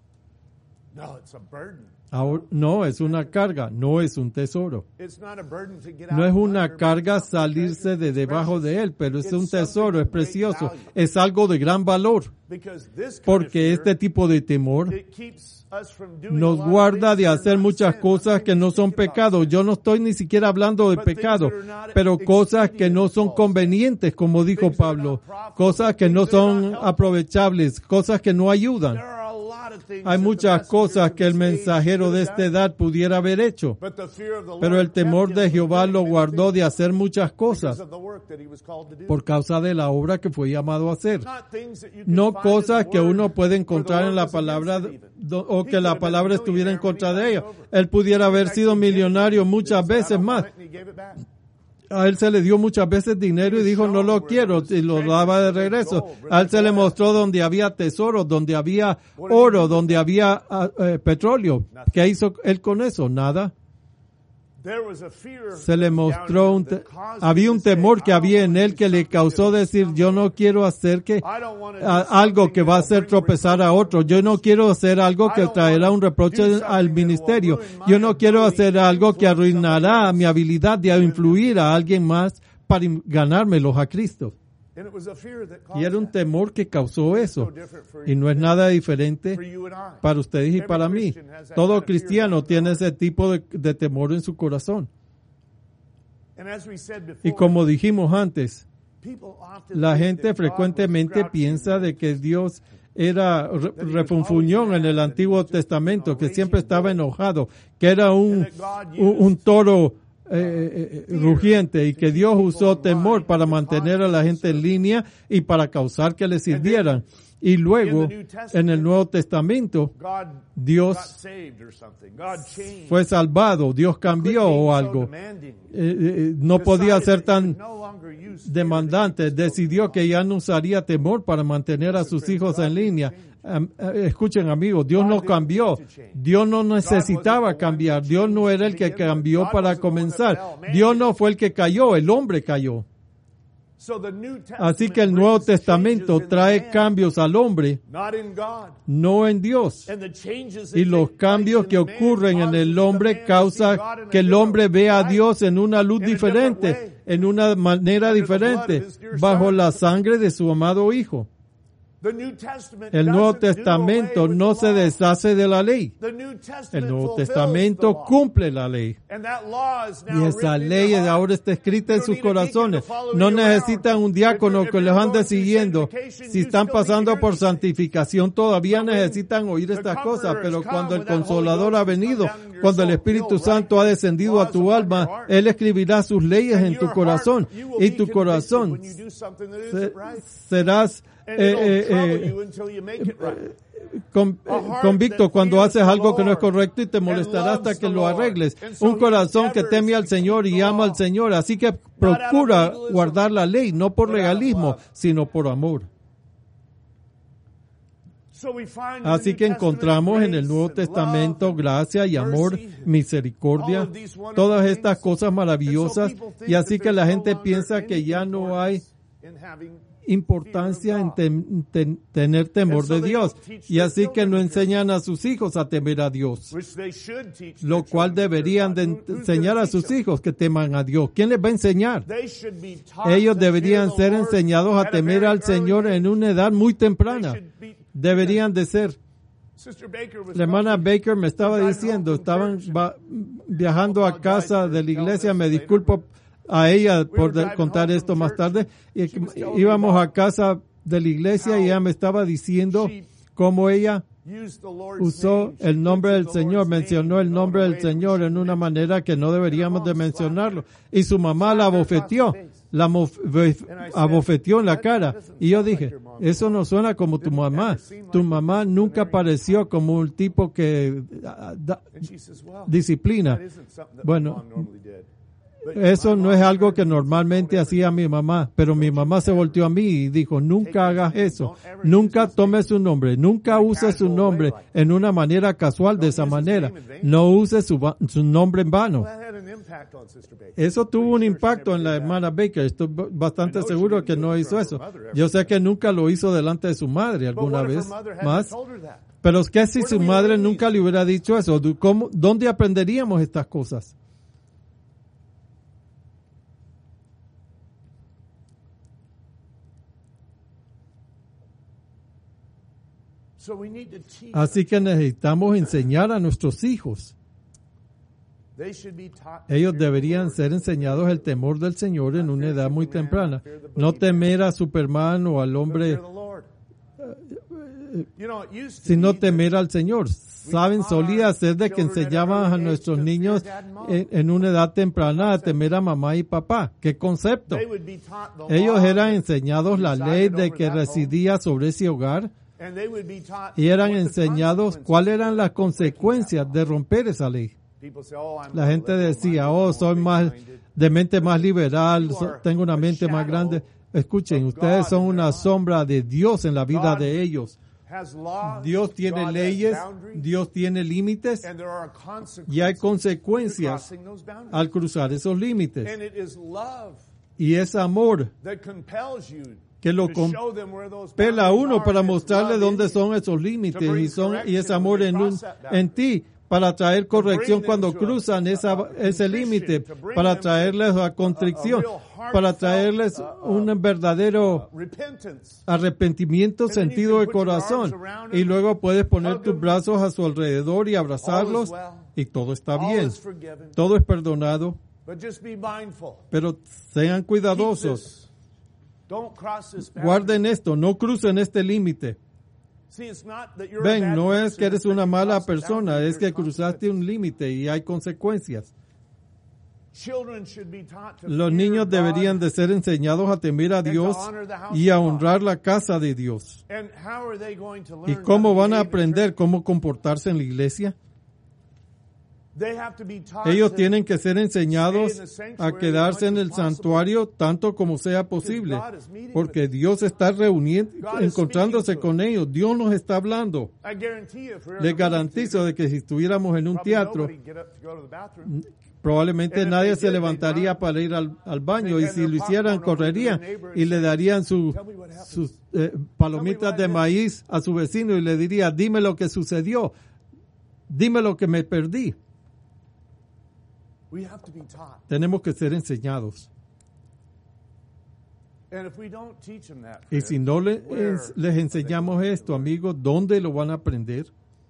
No, it's a burden. Ahora, no es una carga, no es un tesoro. It's not a burden to get No out es from una under, carga but it's something salirse precious. de It's debajo precious. de él, pero es It's un something tesoro, of es great precioso, value. es algo de gran valor, Because this kind of porque fear, este tipo de temor it keeps us from doing nos a lot of guarda things de that are hacer not muchas sin. I'm cosas not que no even son thinking about pecados. sin. Yo no estoy ni siquiera hablando de But things pecado, that are not pero cosas que no son expedient, convenientes, como dijo Things that are Pablo, not profitable. cosas que no Things that are son not helpful. aprovechables, cosas que no ayudan. There are a lot of things Hay that the muchas messengers cosas of que el this age mensajero could de have esta done. edad pudiera haber hecho, But the fear of the pero Lord el temor kept de him from Jehová doing lo many guardó things de hacer muchas because cosas of the work that he was called to do. por causa de la obra que fue llamado a hacer. Not things that you can No find in cosas the que Word uno puede where the encontrar en Word la was palabra against it even. do- o He que could la have been a palabra estuviera en millionaire contra many de ella. times over. Él pudiera haber He sido actually gave it millonario back. muchas He said, "I veces don't más. want it," and he gave it back. A él se le dio muchas veces dinero y dijo no lo quiero y lo daba de regreso. A él se le mostró donde había tesoros, donde había oro, donde había ah, eh, petróleo. ¿Qué hizo él con eso? Nada. There was a fear Se le down mostró in un him te- that caused había him un to say, temor que "I había don't en wanna él do que le something causó that will decir yo stumble. no quiero hacer que I don't wanna do a- algo something que va a that will hacer bring tropezar a reproach. otro. Yo no quiero hacer algo que I don't traerá wanna un reproche do something al that will ministerio. ruin my Yo no quiero ability hacer to algo que influence arruinará somebody mi else habilidad de influir a alguien más para in- ganármelos a Cristo. And it was a fear that Y era caused un that. temor que causó eso. No different for Y no es nada diferente for you and I. para ustedes y para mí. Todo cristiano tiene ese tipo de, de temor en su corazón. And as we said Y before, como dijimos antes, people often la think gente that God frecuentemente was grouchy piensa and de que Dios era re- refunfuñón en el Antiguo Testamento, que siempre estaba enojado, que era un, un, un toro eh, eh, rugiente y que Dios usó temor para mantener a la gente en línea y para causar que le sirvieran. Y luego, en el Nuevo Testamento, God Dios got saved or something. God changed. fue salvado, Dios Quit cambió being o so algo. demanding. Eh, eh, no podía Decided ser that he tan would no longer use fear demandante, to keep his decidió children que ya no usaría temor para mantener a sus hijos en línea. Am- eh, Escuchen amigos, Dios no cambió, Dios no necesitaba cambiar, Dios no era el que cambió para comenzar, Dios no fue el que cayó, el hombre cayó. So the New Así Testament que el Nuevo brings Testamento changes in trae the man, cambios al hombre, not in God. no en Dios. And the changes that Y los take cambios place que in the man ocurren en causes el the hombre man to causa see God in a que el different hombre vea a light. Dios en una luz In a different way. diferente, en una manera Under the blood diferente, of his dear bajo son. la sangre de su amado Hijo. The New Testament El Nuevo doesn't do Testamento away with no the se law. deshace de la ley. The New Testament El Nuevo fulfills the Testamento law. cumple la ley. And that law is now Y esa written in ley their ahora heart. está escrita You en don't sus need a deacon corazones. to follow No you necesitan around. un diácono If you're- que if les you're ande going through siguiendo. sanctification, Si you están still need to pasando hear por these things. santificación, todavía But when necesitan oír the estas Comforter cosas. has Pero come, cuando el when that Holy Consolador Ghost ha has come venido, down in your cuando el soul, Espíritu he'll Santo write ha descendido a laws tu upon alma, your heart. Él escribirá sus leyes And en your tu heart, corazón. you will Y be tu convicted corazón when you do something that se- isn't right. serás And eh, it'll eh, trouble eh, you until you make it right. con- A heart convicto that cuando fears haces the algo que no es Lord correcto y te and molestará hasta loves que the lo Lord. arregles. And so Un he corazón que endeavors teme al to keep Señor the y ama law. al Señor. Así que out of procura legalism, guardar la ley, no por but out of legalismo, love. sino por amor. So we find in the Así New que Testament encontramos en el grace Nuevo and Testamento love and gracia y amor, mercy, misericordia, all of these wonderful todas things. estas cosas maravillosas. And so people think Y así that que la there's gente no longer piensa que any ya no hay importance in having importancia en tem- ten- tener temor de Dios. Y así que no enseñan a sus hijos a temer a Dios. Lo cual deberían de enseñar a sus hijos que teman a Dios. ¿Quién les va a enseñar? Ellos deberían ser enseñados a temer al Señor en una edad muy temprana. Deberían de ser. La hermana Baker me estaba diciendo, estaban va- viajando a casa de la iglesia, me disculpo a ella por de- contar esto más tarde, y íbamos a casa de la iglesia y ella me estaba diciendo cómo ella usó el nombre del Señor, mencionó el nombre del Señor en una manera que no deberíamos de mencionarlo. Y su mamá la abofeteó, la mof- abofeteó en la cara. Y yo dije, eso no suena como tu mamá. Tu mamá nunca pareció como un tipo que ah, da- disciplina. Bueno, eso no es algo que normalmente hacía mi mamá, pero mi mamá se volteó a mí y dijo, nunca hagas eso, nunca tomes su nombre, nunca uses su nombre en una manera casual de esa manera, no uses su, va- su nombre en vano. Eso tuvo un impacto en la hermana Baker, estoy b- bastante seguro que no hizo eso. Yo sé que nunca lo hizo delante de su madre alguna vez más, pero ¿qué si su madre nunca le hubiera dicho eso? ¿Cómo, ¿Dónde aprenderíamos estas cosas? Así que necesitamos enseñar a nuestros hijos. Ellos deberían ser enseñados el temor del Señor en una edad muy temprana. No temer a Superman o al hombre, sino temer al Señor. Saben, solía ser de que enseñaban a nuestros niños en, en una edad temprana a temer a mamá y papá. ¿Qué concepto? Ellos eran enseñados la ley de que residía sobre ese hogar. Y eran enseñados cuáles eran las consecuencias de romper esa ley. La gente decía, oh, soy más de mente más liberal, so- tengo una mente más grande. Escuchen, ustedes son una sombra de Dios en la vida de ellos. Dios tiene leyes, Dios tiene límites y hay consecuencias al cruzar esos límites. Y es amor que lo compela a uno para mostrarle dónde son esos límites y son y es amor en un, en ti para traer corrección cuando cruzan esa, ese límite, para traerles la contrición, para traerles un verdadero arrepentimiento, sentido de corazón. Y luego puedes poner tus brazos a su alrededor y abrazarlos y todo está bien, todo es perdonado. Pero sean cuidadosos. Guarden esto, no crucen este límite. Ven, no es que eres una mala persona, es que cruzaste un límite y hay consecuencias. Los niños deberían de ser enseñados a temer a Dios y a honrar la casa de Dios. ¿Y cómo van a aprender cómo comportarse en la iglesia? Ellos tienen que ser enseñados a quedarse en el santuario tanto como sea posible, porque Dios está reuniendo, encontrándose con ellos. Dios nos está hablando. Les garantizo de que si estuviéramos en un teatro, probablemente nadie se levantaría para ir al, al baño, y si lo hicieran, correrían y le darían su, sus eh, palomitas de maíz a su vecino y le diría, dime lo que sucedió, dime lo que me perdí. Tenemos que ser enseñados. Y si no le, es, les enseñamos esto, amigos, ¿dónde lo van a aprender?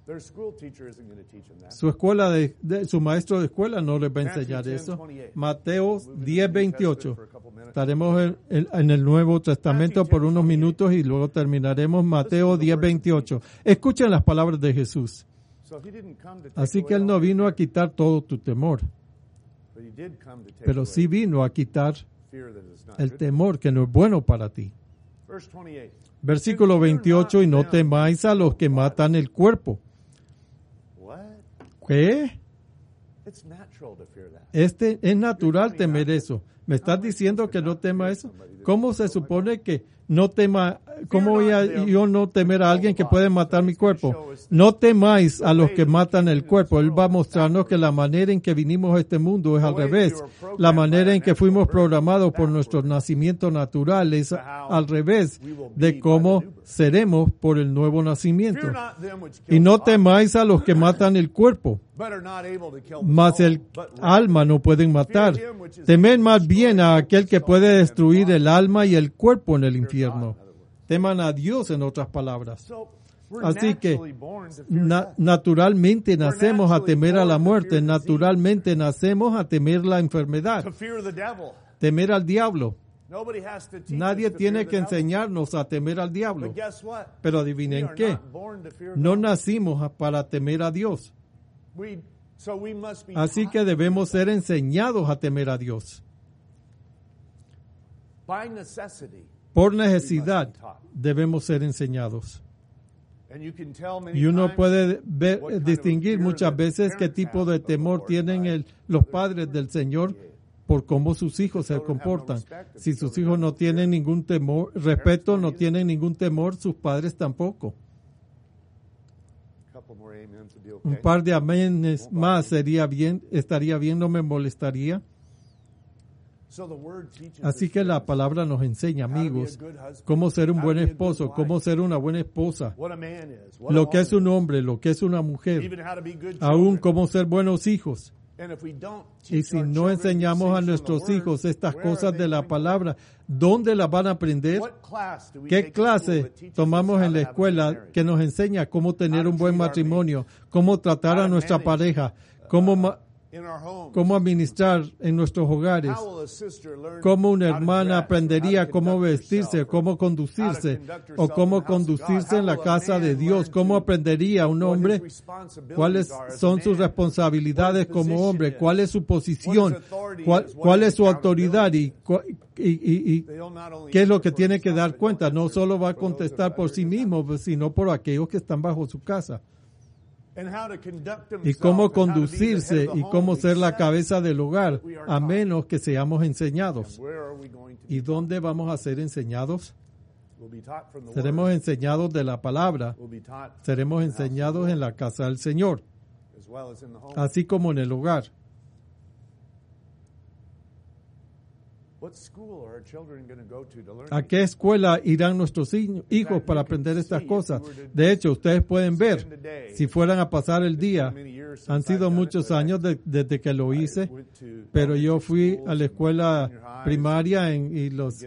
Su escuela de, de su maestro de escuela no les va a enseñar eso. Mateo diez veintiocho. Estaremos en, en, en el Nuevo Testamento por unos minutos y luego terminaremos Mateo diez veintiocho. Escuchen las palabras de Jesús. Así que Él no vino a quitar todo tu temor, pero sí vino a quitar el temor que no es bueno para ti. Versículo veintiocho, y no temáis a los que matan el cuerpo. ¿Qué? Este es natural temer eso. ¿Me estás diciendo que no tema eso? ¿Cómo se supone que No tema, ¿cómo voy a yo no temer a alguien que puede matar mi cuerpo? No temáis a los que matan el cuerpo. Él va a mostrarnos que la manera en que vinimos a este mundo es al revés. La manera en que fuimos programados por nuestro nacimiento natural es al revés de cómo seremos por el nuevo nacimiento. Y no temáis a los que matan el cuerpo, mas el alma no pueden matar. Temed más bien a aquel que puede destruir el alma y el cuerpo en el infierno. Teman a Dios, en otras palabras. Así que na- naturalmente nacemos a temer a la muerte, naturalmente nacemos a temer la enfermedad, temer al diablo. Nadie tiene que enseñarnos a temer al diablo. Pero adivinen qué, no nacimos a- para temer a Dios. Así que debemos ser enseñados a temer a Dios. Por necesidad debemos ser enseñados. Y uno puede ver, distinguir muchas veces qué tipo de temor tienen el, los padres del Señor por cómo sus hijos se comportan. Si sus hijos no tienen ningún temor, respeto, no tienen ningún temor, sus padres tampoco. Un par de amenes más sería bien, estaría bien, no me molestaría. Así que la palabra nos enseña, amigos, cómo ser un buen esposo, cómo ser una buena esposa, lo que es un hombre, lo que es una mujer, aún cómo ser buenos hijos. Y si no enseñamos a nuestros hijos estas cosas de la palabra, ¿dónde las van a aprender? ¿Qué clase tomamos en la escuela que nos enseña cómo tener un buen matrimonio, cómo tratar a nuestra pareja, cómo ma- cómo administrar en nuestros hogares, cómo una hermana aprendería cómo vestirse, cómo conducirse, o cómo conducirse en la casa de Dios, cómo aprendería un hombre cuáles son sus responsabilidades como hombre, cuál es su posición, cuál, cuál es su autoridad y, y, y, y qué es lo que tiene que dar cuenta. No solo va a contestar por sí mismo, sino por aquellos que están bajo su casa. Y cómo conducirse y cómo ser la cabeza del hogar, a menos que seamos enseñados. ¿Y dónde vamos a ser enseñados? Seremos enseñados de la palabra, seremos enseñados en la casa del Señor, así como en el hogar. ¿A qué escuela irán nuestros hijos para aprender estas cosas? De hecho, ustedes pueden ver, si fueran a pasar el día, han sido muchos años de, desde que lo hice, pero yo fui a la escuela primaria en, y los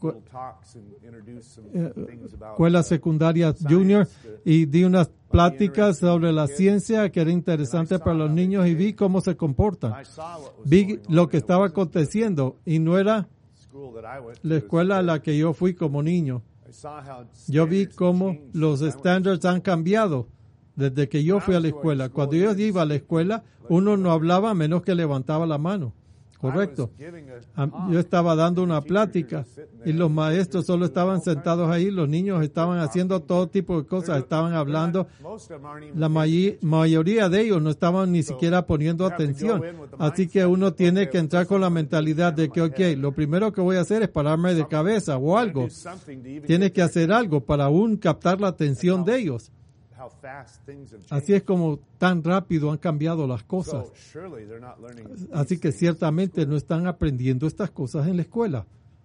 eh, escuelas secundarias junior y di unas pláticas sobre la ciencia que era interesante para los niños y vi cómo se comportan. Vi lo que estaba aconteciendo y no era la escuela a la que yo fui como niño. Yo vi cómo los estándares han cambiado desde que yo fui a la escuela. Cuando yo iba a la escuela, uno no hablaba a menos que levantaba la mano. Correcto. Yo estaba dando una plática y los maestros solo estaban sentados ahí, los niños estaban haciendo todo tipo de cosas, estaban hablando. La may- mayoría de ellos no estaban ni siquiera poniendo atención. Así que uno tiene que entrar con la mentalidad de que, ok, lo primero que voy a hacer es pararme de cabeza o algo. Tienes que hacer algo para aún captar la atención de ellos. Así es como tan rápido han cambiado las cosas. Así que ciertamente no están aprendiendo estas cosas en la escuela.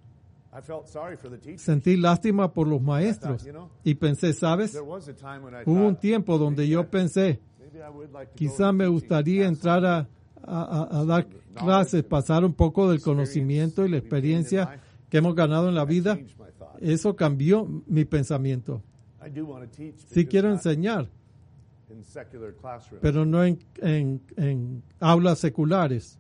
Sentí lástima por los maestros y pensé, ¿sabes? Hubo un tiempo donde yo pensé, quizá me gustaría entrar a, a, a dar clases, pasar un poco del conocimiento y la experiencia que hemos ganado en la vida. Eso cambió mi pensamiento. Sí quiero enseñar, pero no en, en, en aulas seculares.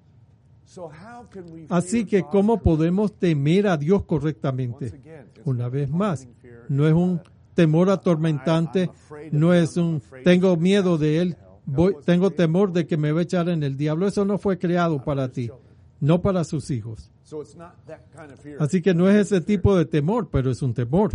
Así que, ¿cómo podemos temer a Dios correctamente? Una vez más, no es un temor atormentante, no es un tengo miedo de Él, voy, tengo temor de que me va a echar en el diablo. Eso no fue creado para ti, no para sus hijos. Así que no es ese tipo de temor, pero es un temor.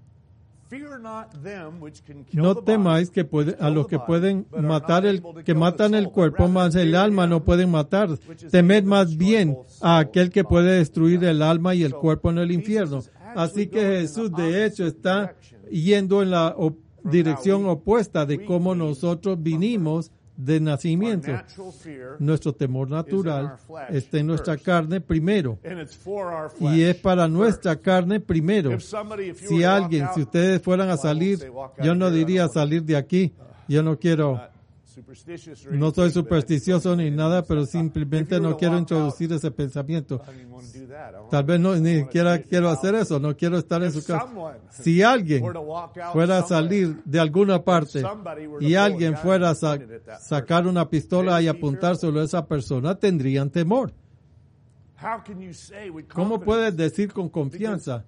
No temáis que puede, a los que pueden matar el, que matan el cuerpo, mas el alma no pueden matar. Temed más bien a aquel que puede destruir el alma y el cuerpo en el infierno. Así que Jesús, de hecho, está yendo en la op- dirección opuesta de cómo nosotros vinimos de nacimiento. Nuestro temor natural está en nuestra carne primero. Y es para nuestra carne primero. Si alguien, si ustedes fueran a salir, yo no diría salir de aquí. Yo no quiero, no soy supersticioso ni nada, pero simplemente no quiero introducir ese pensamiento. Tal vez no, ni siquiera quiero hacer eso, no quiero estar en su casa. Si alguien fuera a salir de alguna parte y alguien fuera a sa- sacar una pistola y apuntárselo a esa persona, tendrían temor. ¿Cómo puedes decir con confianza?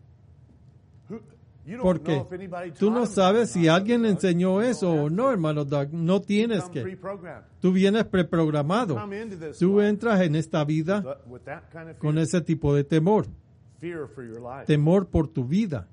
Porque tú no sabes si alguien le enseñó eso o no, hermano Doug. No tienes que. Tú vienes preprogramado. Tú entras en esta vida con ese tipo de temor. Temor por tu vida.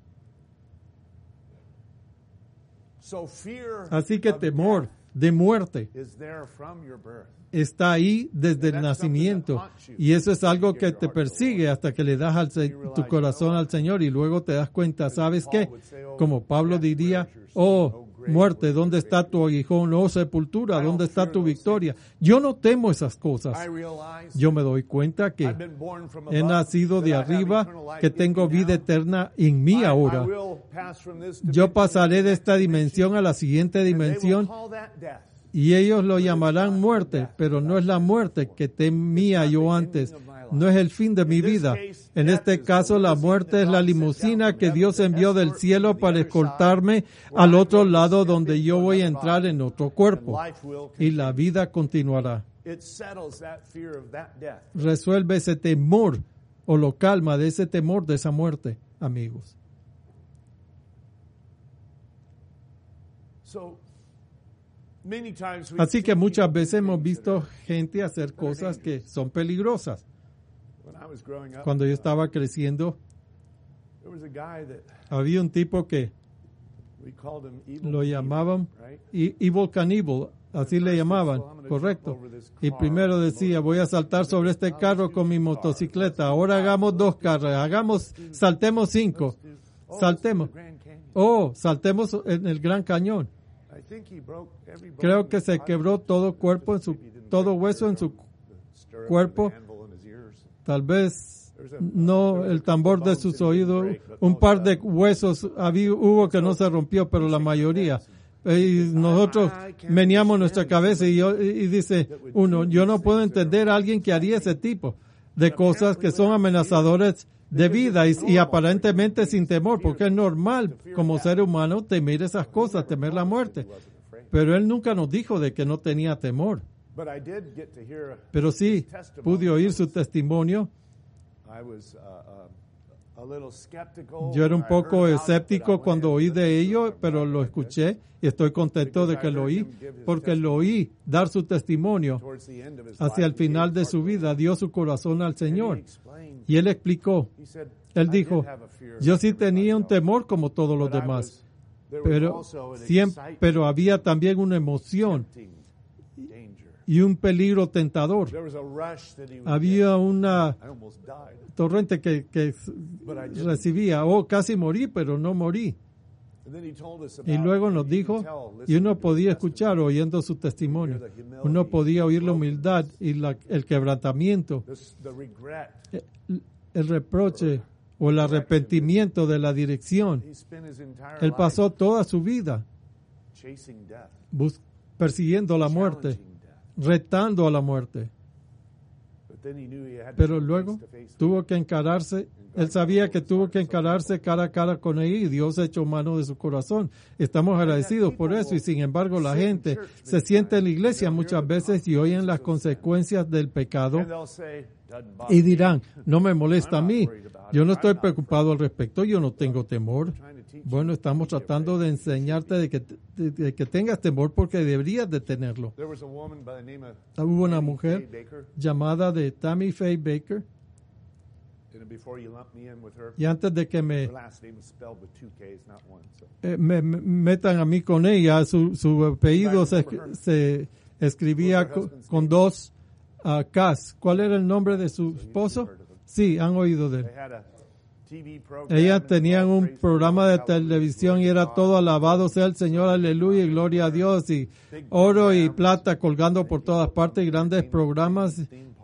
Así que temor de muerte está ahí desde el nacimiento, y eso es algo que te persigue hasta que le das al se- tu corazón al Señor, y luego te das cuenta, ¿sabes qué? Como Pablo diría, oh muerte, ¿dónde está tu aguijón? Oh sepultura, ¿dónde está tu victoria? Yo no temo esas cosas. Yo me doy cuenta que he nacido de arriba, que tengo vida eterna en mí ahora. Yo pasaré de esta dimensión a la siguiente dimensión, y ellos lo llamarán muerte, pero no es la muerte que temía yo antes. No es el fin de mi vida. En este caso, la muerte es la limusina que Dios envió del cielo para escoltarme al otro lado, donde yo voy a entrar en otro cuerpo. Y la vida continuará. Resuelve ese temor, o lo calma de ese temor de esa muerte, amigos. Así que muchas veces hemos visto gente hacer cosas que son peligrosas. Cuando yo estaba creciendo, había un tipo que lo llamaban e- Evil Cannibal, así le llamaban, correcto. Y primero decía, voy a saltar sobre este carro con mi motocicleta. Ahora hagamos dos carros, hagamos, saltemos cinco, saltemos. Oh, saltemos en el Gran Cañón. Creo que se quebró todo cuerpo en su, todo hueso en su cuerpo. Tal vez no el tambor de sus oídos, un par de huesos había, hubo que no se rompió, pero la mayoría. Y nosotros meneamos nuestra cabeza y, yo, y dice uno, yo no puedo entender a alguien que haría ese tipo de cosas que son amenazadores de vida y, y aparentemente sin temor, porque es normal como ser humano temer esas cosas, temer la muerte. Pero él nunca nos dijo de que no tenía temor. Pero sí, pude oír su testimonio. Yo era un poco escéptico cuando oí de ello, pero lo escuché y estoy contento de que lo oí, porque lo oí dar su testimonio. Hacia el final de su vida dio su corazón al Señor. Y él explicó, él dijo, yo sí tenía un temor como todos los demás, pero, siempre, pero había también una emoción y un peligro tentador. Había una torrente que, que recibía, oh, casi morí, pero no morí. Y luego nos dijo, y uno podía escuchar oyendo su testimonio, uno podía oír la humildad y la, el quebrantamiento, el, el reproche o el arrepentimiento de la dirección. Él pasó toda su vida bus- persiguiendo la muerte, retando a la muerte. Pero luego tuvo que encararse, él sabía que tuvo que encararse cara a cara con él, y Dios echó mano de su corazón. Estamos agradecidos por eso, y sin embargo la gente se siente en la iglesia muchas veces y oyen las consecuencias del pecado y dirán, no me molesta a mí, yo no estoy preocupado al respecto, yo no tengo temor. Bueno, estamos tratando de enseñarte de que, de, de que tengas temor, porque deberías de tenerlo. Hubo una mujer llamada de Tammy Faye Baker, y antes de que me, eh, me, me metan a mí con ella, su, su apellido se, se escribía con, con dos uh, Ks. ¿Cuál era el nombre de su esposo? Sí, han oído de él. Ellas tenían un programa de televisión y era todo alabado sea el Señor, aleluya y gloria a Dios, y oro y plata colgando por todas partes, grandes programas.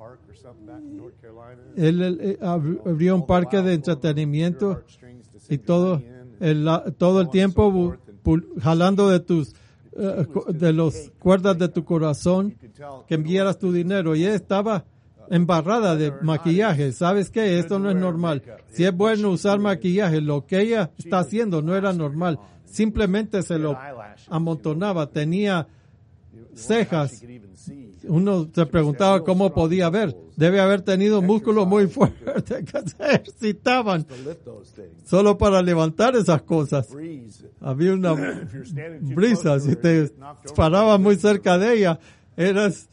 Él, él abrió un parque de entretenimiento y todo el, todo el tiempo jalando de tus uh, de las cuerdas de tu corazón que enviaras tu dinero, y ella estaba embarrada de maquillaje. ¿Sabes qué? Esto no es normal. Si es bueno usar maquillaje, lo que ella está haciendo no era normal. Simplemente se lo amontonaba. Tenía cejas. Uno se preguntaba cómo podía ver. Debe haber tenido músculos muy fuertes que se ejercitaban solo para levantar esas cosas. Había una brisa. Si te parabas muy cerca de ella, eras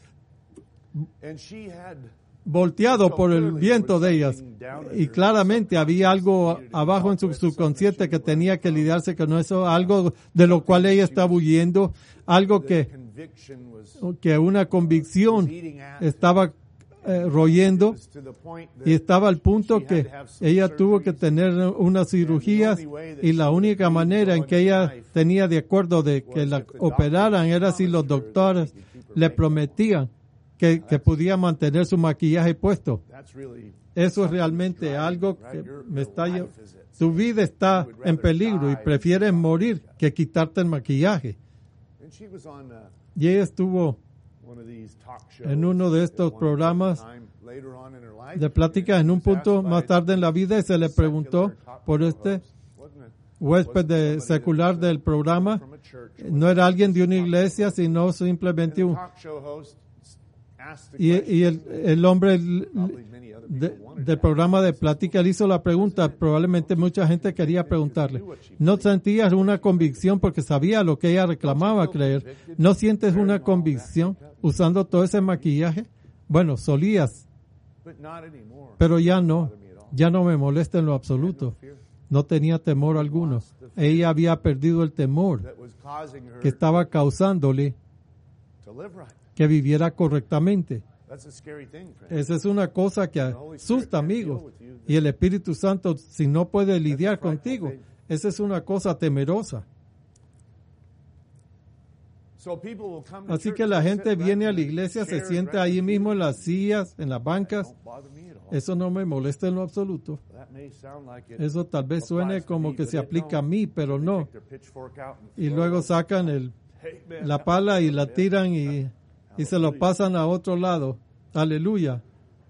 volteado por el viento de ellas, y claramente había algo abajo en su subconsciente que tenía que lidiarse con eso, algo de lo cual ella estaba huyendo, algo que, que una convicción estaba eh, royendo, y estaba al punto que ella tuvo que tener unas cirugías, y la única manera en que ella tenía de acuerdo de que la operaran era si los doctores le prometían Que, que podía mantener su maquillaje puesto. Eso es realmente algo que me está... Tu vida está en peligro y prefieres morir que quitarte el maquillaje. Y ella estuvo en uno de estos programas de plática en un punto más tarde en la vida, y se le preguntó por este huésped de secular del programa. No era alguien de una iglesia, sino simplemente un... Y, y el, el hombre de, del programa de plática le hizo la pregunta, probablemente mucha gente quería preguntarle, ¿no sentías una convicción porque sabía lo que ella reclamaba creer? ¿No sientes una convicción usando todo ese maquillaje? Bueno, solías, pero ya no, ya no me molesta en lo absoluto. No tenía temor alguno. Ella había perdido el temor que estaba causándole que viviera correctamente. Esa es una cosa que asusta, amigos. Y el Espíritu Santo, si no puede lidiar contigo, esa es una cosa temerosa. Así que la gente viene a la iglesia, se siente ahí mismo en las sillas, en las bancas. Eso no me molesta en lo absoluto. Eso tal vez suene como que se aplica a mí, pero no. Y luego sacan el, la pala y la tiran y... y se lo pasan a otro lado. Aleluya.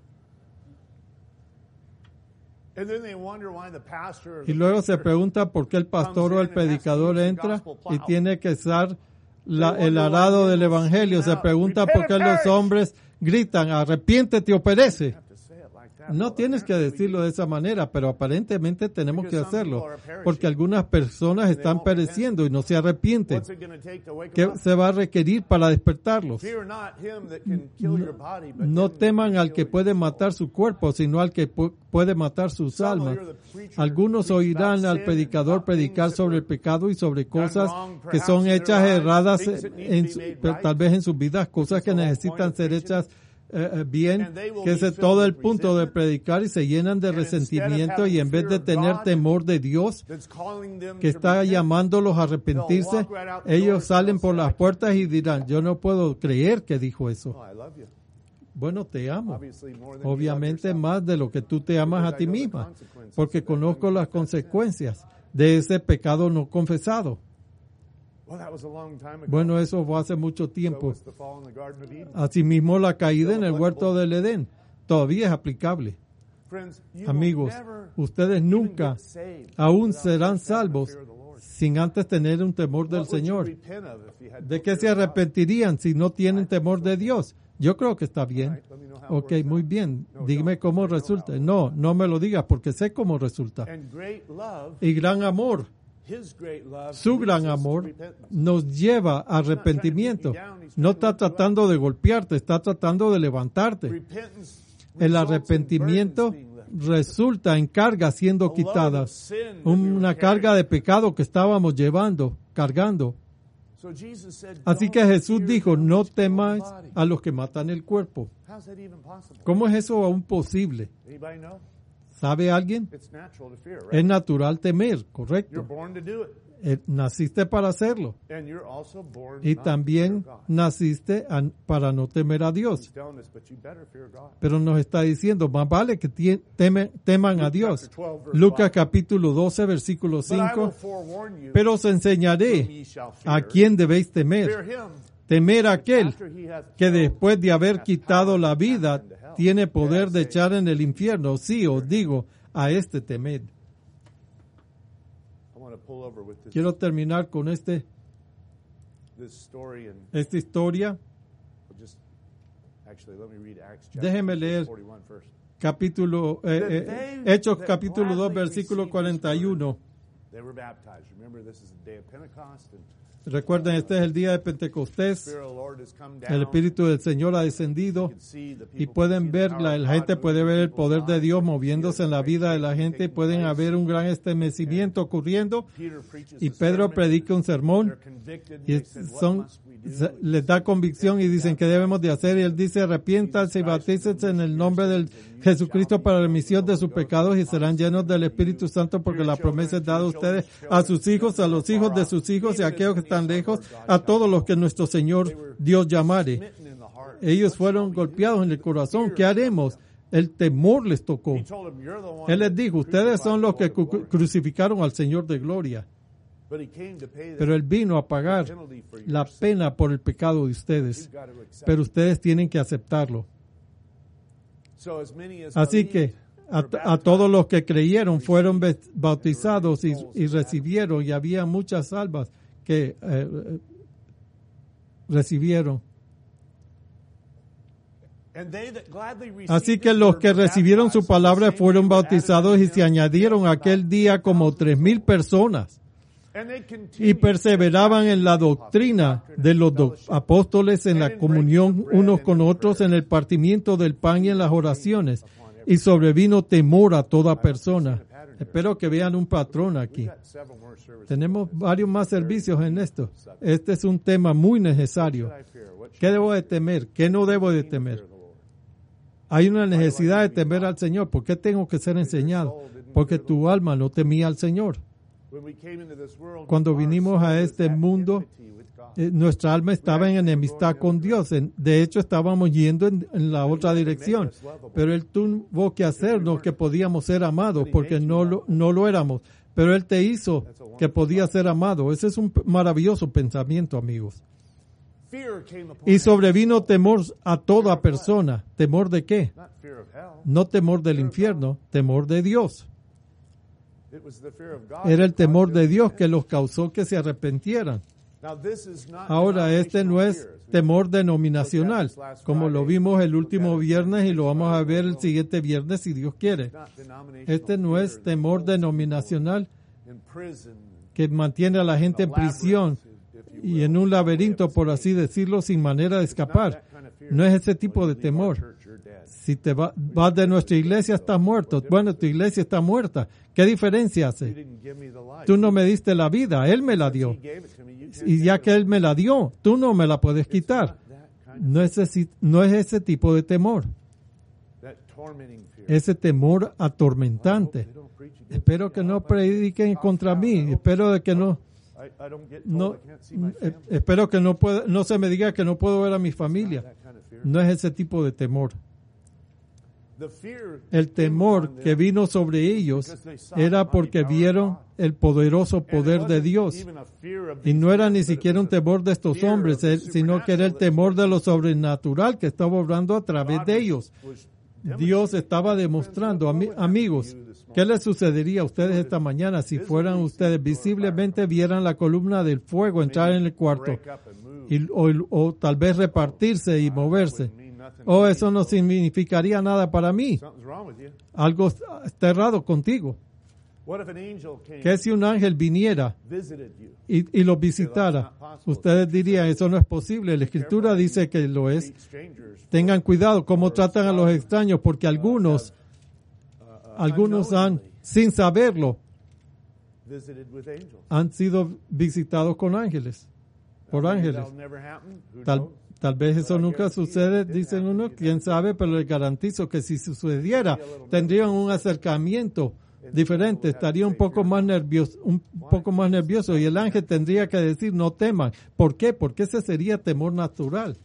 Y luego se pregunta por qué el pastor o el predicador entra y tiene que usar la, el arado del evangelio. Se pregunta por qué los hombres gritan, arrepiéntete o perece. No tienes que decirlo de esa manera, pero aparentemente tenemos que hacerlo, porque algunas personas están pereciendo y no se arrepienten. ¿Qué se va a requerir para despertarlos? No, no teman al que puede matar su cuerpo, sino al que pu- puede matar sus almas. Algunos oirán al predicador predicar sobre el pecado y sobre cosas que son hechas erradas, en su, tal vez en sus vidas, cosas que necesitan ser hechas Eh, bien, que ese es todo el punto de predicar, y se llenan de resentimiento, y en vez de tener temor de Dios que está llamándolos a arrepentirse, ellos salen por las puertas y dirán, yo no puedo creer que dijo eso. Bueno, te amo. Obviamente más de lo que tú te amas a ti misma, porque conozco las consecuencias de ese pecado no confesado. Bueno, eso fue hace mucho tiempo. Asimismo, la caída en el huerto del Edén todavía es aplicable. Amigos, ustedes nunca aún serán salvos sin antes tener un temor del Señor. ¿De qué se arrepentirían si no tienen temor de Dios? Yo creo que está bien. Ok, muy bien. Dígame cómo resulta. No, no me lo digas porque sé cómo resulta. Y gran amor. Su gran amor nos lleva a arrepentimiento. No está tratando de golpearte, está tratando de levantarte. El arrepentimiento resulta en cargas siendo quitadas. Una carga de pecado que estábamos llevando, cargando. Así que Jesús dijo, no temáis a los que matan el cuerpo. ¿Cómo es eso aún posible? ¿Sabe alguien? It's natural to fear, right? Es natural temer, You're correcto. born to do it. Eh, naciste para hacerlo. And you're also born Y not también to fear God. naciste a- para no temer a Dios. He's telling us, but you better fear God. Pero nos está diciendo, más vale que tie- teme- teman a Dios. Lucas capítulo doce, versículo But I will cinco. forewarn you, Pero os whom enseñaré ye shall fear. a quién debéis Fear temer. him, Temer a aquel after he hath que killed, después de haber hath quitado power la to cast vida into hell. tiene poder de Yea, I say, echar en el infierno. Sí, os digo, a este temed. I want to pull over with this, Quiero terminar con este, this story and esta historia. just actually let me read Acts chapter Déjeme leer forty-one first. Capítulo, eh, eh, Hechos capítulo dos, versículo cuarenta y uno. They were baptized. Remember, this is the day of Pentecost, and Recuerden, este es el día de the Pentecostés. Spirit of the Lord has come down. El Espíritu del Señor ha descendido You can see the y people pueden can see the ver, power la, of la God gente puede moving ver el in people's poder de lives. Dios You can moviéndose see en la the vida de la great gente y taking pueden place. haber un gran estremecimiento ocurriendo. Peter preaches Y a Pedro sermon. predica un sermón They're convicted, and y they said, "What son, must we do?" se- les da convicción y dicen que debemos de hacer. Y él dice, arrepiéntanse y bautícense en el nombre del Jesucristo para la remisión de sus pecados y serán llenos del Espíritu Santo, porque la promesa es dada a ustedes, a sus hijos, a los hijos de sus hijos y a aquellos que están lejos, a todos los que nuestro Señor Dios llamare. Smitten in the heart. Ellos fueron golpeados en el corazón. ¿Qué haremos? El temor les tocó. He told them, "You're the one Él les that dijo, ustedes son los que crucified the cru- Lord of crucificaron al Señor de gloria. But he came to pay the Pero Él vino a pagar penalty for your la sin. pena por el pecado de ustedes. You've got to accept Pero it. ustedes tienen que aceptarlo. So as many as Así believed que a, were a todos baptized. los que creyeron fueron be- bautizados y, y recibieron, y había muchas almas que eh, recibieron. And they that gladly received Así que his los word que were recibieron su baptized. palabra The same fueron day were added bautizados y unto se them añadieron aquel día como tres mil personas. And they Y continued perseveraban en la doctrina de los do- apóstoles, en la comunión unos con otros, en el partimiento del pan y en las oraciones. Y sobrevino temor a toda persona. Espero que vean un patrón aquí. We've got several more services. Tenemos varios más servicios en esto. Este es un tema muy necesario. What should I fear? What should ¿Qué debo de temer? ¿Qué no debo de I fear temer? the Lord? Hay una necesidad de temer al Señor. ¿Por qué tengo que ser enseñado? Porque tu alma no temía al Señor. When we came into this world, Cuando our vinimos soul a was este at mundo, enmity with God. Eh, nuestra alma estaba en enemistad con Dios. En- de hecho, estábamos yendo en, en la otra dirección. Pero Él tuvo que hacernos que podíamos ser amados porque no lo, no lo éramos. Pero Él te hizo que podía ser amado. Ese es un p- maravilloso pensamiento, amigos. Fear came upon Y us, sobrevino temor a toda persona. ¿Temor de qué? not fear of hell. No temor del infierno, temor de Dios. It was the fear of God Era el that temor caused de us Dios to que los causó que se arrepintieran. Now, this is not Ahora, este no es denominational fear. temor denominacional, como lo vimos el último viernes y lo vamos a ver el siguiente viernes si Dios quiere. It's not denominational Este no fear es that temor holds people denominacional in prison, que mantiene a la gente en prisión if you y will. en un laberinto, por así decirlo, sin manera de escapar. No es ese tipo de temor. Church, you're dead. Si te va- vas de nuestra iglesia, estás muerto. Bueno, tu iglesia está muerta. ¿Qué diferencia You hace? didn't give me the life. Tú no me diste la vida, Él me la dio. He gave it to me. You can't Y ya take que it Él me la dio, tú no me la puedes away. It's quitar. not that kind of- No es ese, no es ese tipo de temor, that tormenting fear. ese temor I hope atormentante. they don't preach against Espero me. que I no hope I- prediquen contra mí. Espero de que no, I, I don't get told no I can't see my eh, family. espero que no pueda, no se me diga que no puedo ver a mi familia. That kind of fear. No es ese tipo de temor. The fear El came temor upon que them vino sobre ellos era porque vieron el poderoso and it poder de wasn't Dios. even a fear of Y these no era men, ni but it siquiera un was a temor de estos fear of hombres, the eh, sino que era el supernatural temor de lo that sobrenatural que estaba obrando a través God de was- ellos. was Dios estaba demostrando, ami- amigos, ¿qué les sucedería a ustedes esta mañana si fueran ustedes visiblemente vieran la columna del fuego entrar en el cuarto break up and move. y, o, o tal vez repartirse y moverse? Wouldn't mean nothing Oh, to me. eso no significaría nada para mí. Something's wrong with you. Algo está errado contigo. What if an angel came, ¿Qué si un ángel viniera visited you? y, y los visitara? Ustedes dirían, eso no es posible. La Escritura dice que lo es. Treat strangers for, Tengan cuidado cómo tratan a los extraños, porque algunos, uh, algunos han, unknowingly sin saberlo, visited with angels. han sido visitados con ángeles, por Maybe ángeles. that'll never happen. Who Tal, knows? Tal vez eso nunca sucede, dicen unos, quién sabe, pero les garantizo que si sucediera, tendrían un acercamiento diferente, estaría un poco más nervioso, un poco más nervioso, y el ángel tendría que decir, no teman. ¿Por qué? Porque ese sería temor natural.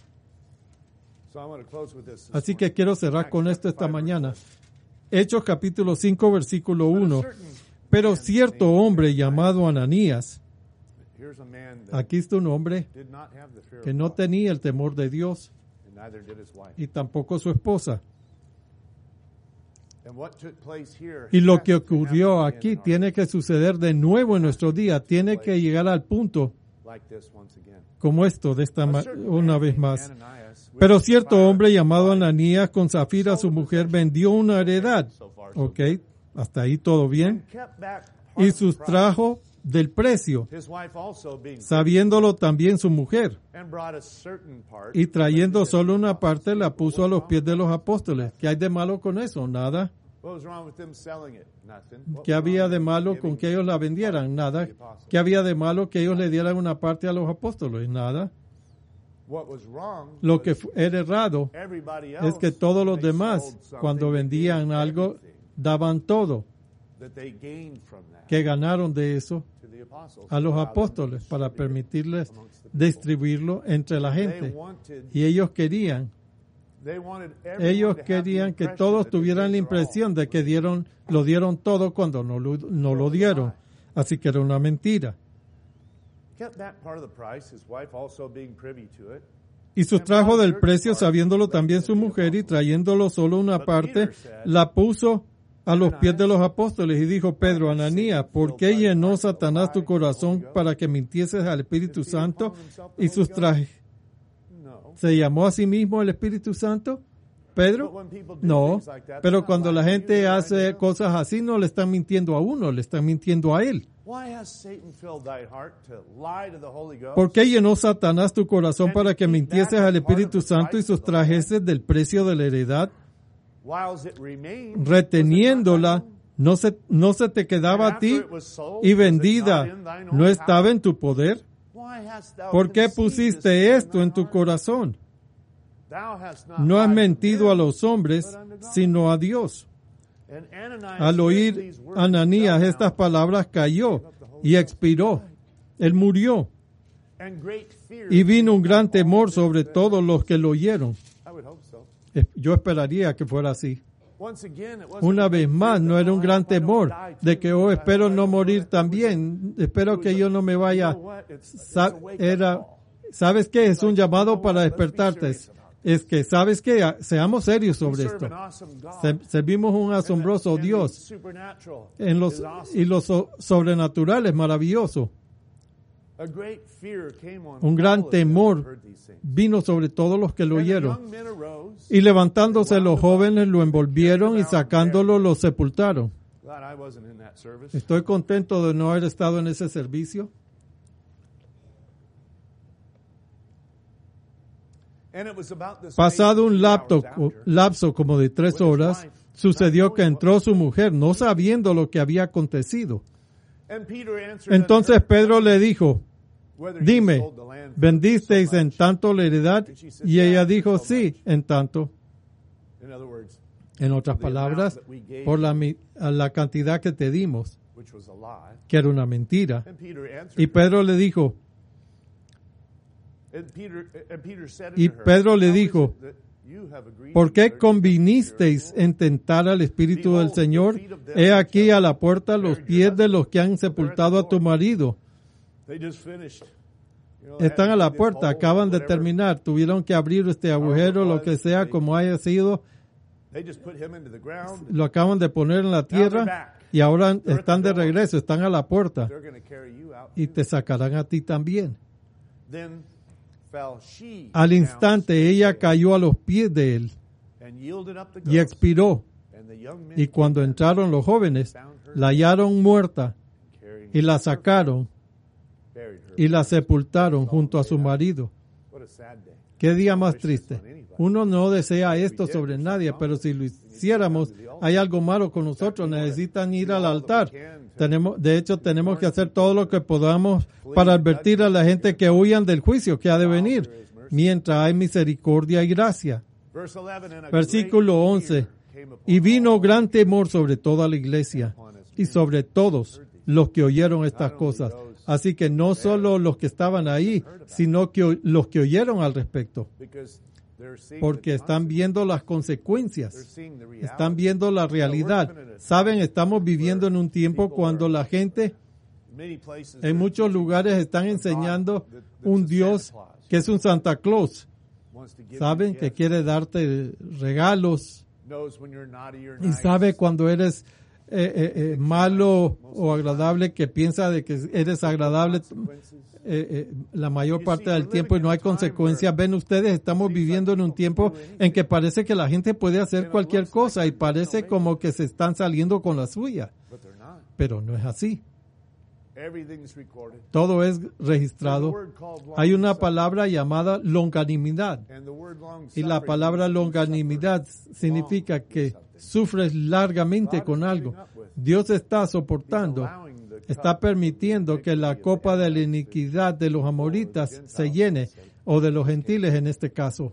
Así que quiero cerrar con esto esta mañana. Hechos capítulo cinco, versículo uno. Pero cierto hombre llamado Ananías, aquí está un hombre que no tenía el temor de Dios y tampoco su esposa. Y lo que ocurrió aquí tiene que suceder de nuevo en nuestro día, tiene que llegar al punto como esto, de esta ma- una vez más. Pero cierto hombre llamado Ananías con Zafira, su mujer, vendió una heredad. Ok, hasta ahí todo bien. Y sustrajo del precio, sabiéndolo también su mujer. Y trayendo solo una parte, la puso a los pies de los apóstoles. ¿Qué hay de malo con eso? Nada. ¿Qué había de malo con que ellos la vendieran? Nada. ¿Qué había de malo que ellos le dieran una parte a los apóstoles? Nada. Lo que era errado es que todos los demás, cuando vendían algo, daban todo que ganaron de eso a los apóstoles para permitirles distribuirlo entre la gente. Y ellos querían, ellos querían que todos tuvieran la impresión de que dieron, lo dieron todo cuando no lo, no lo dieron. Así que era una mentira. Y sustrajo del precio, sabiéndolo también su mujer, y trayéndolo solo una parte, la puso a los pies de los apóstoles. Y dijo Pedro, Ananías, ¿por qué llenó Satanás tu corazón para que mintieses al Espíritu Santo y sustraje? ¿Se llamó a sí mismo el Espíritu Santo? ¿Pedro? No. Pero cuando la gente hace cosas así, no le están mintiendo a uno, le están mintiendo a él. ¿Por qué llenó Satanás tu corazón para que mintieses al Espíritu Santo y sustrajeses del precio de la heredad? Reteniéndola, no se, no se te quedaba a ti, y vendida, ¿no estaba en tu poder? ¿Por qué pusiste esto en tu corazón? No has mentido a los hombres, sino a Dios. Al oír Ananías estas palabras, cayó y expiró. Él murió. Y vino un gran temor sobre todos los que lo oyeron. Yo esperaría que fuera así. Una vez más, no era un gran temor de que, oh, espero no morir también, espero que yo no me vaya. Sa- era, ¿sabes qué? Es un llamado para despertarte. Es que, ¿sabes qué? Seamos serios sobre esto. Se- servimos un asombroso Dios en los, y lo so- sobrenatural es maravilloso. Un gran temor vino sobre todos los que lo oyeron. Y levantándose los jóvenes lo envolvieron y sacándolo lo sepultaron. Estoy contento de no haber estado en ese servicio. Pasado un lapso, lapso como de tres horas, sucedió que entró su mujer, no sabiendo lo que había acontecido. Entonces Pedro le dijo, dime, ¿vendisteis en tanto la heredad? Y ella dijo, sí, en tanto. En otras palabras, por la, la cantidad que te dimos, que era una mentira. Y Pedro le dijo, y Pedro le dijo, ¿por qué convinisteis en tentar al Espíritu del Señor? He aquí a la puerta los pies de los que han sepultado a tu marido. Están a la puerta, acaban de terminar, tuvieron que abrir este agujero, lo que sea, como haya sido, lo acaban de poner en la tierra y ahora están de regreso, están a la puerta y te sacarán a ti también. Al instante ella cayó a los pies de él y expiró. Y cuando entraron los jóvenes, la hallaron muerta y la sacaron y la sepultaron junto a su marido. Qué día más triste. Uno no desea esto sobre nadie, pero si lo hiciéramos, hay algo malo con nosotros. Necesitan ir al altar. Tenemos, de hecho, tenemos que hacer todo lo que podamos para advertir a la gente que huyan del juicio que ha de venir. mientras hay misericordia y gracia. Verse eleven, and a Versículo great once. fear came upon Y vino all gran temor sobre toda la iglesia y sobre todos los que oyeron estas cosas. Así que no solo los que estaban ahí, sino que o- los que oyeron al respecto, because they're seeing porque the están viendo las they're consecuencias, seeing the reality. están viendo la realidad. Saben, estamos viviendo en un tiempo cuando la gente Many places en they're muchos teaching lugares están a God enseñando that- that's un a Dios Santa Claus, que es un Santa Claus, wants to give you saben, que gifts, quiere darte regalos knows when you're naughty or y nice. sabe cuando eres eh, eh, eh, malo o agradable, que piensa de que eres agradable Consequences. eh, eh, la mayor parte del tiempo y no hay consecuencias. Ven ustedes, estamos viviendo en un tiempo en que parece que la gente puede hacer cualquier cosa y parece como que se están saliendo con la suya, But they're not. pero no es así. Everything's recorded. Todo es There's a registrado. word called Hay una long-suffering, palabra llamada longanimidad. and the word Y long-suffering la palabra means you longanimidad suffer significa long que with something. sufres largamente con algo. Dios está soportando, Allowing the está cup permitiendo que la copa de la iniquidad de los amoritas se llene, o de los gentiles en este caso.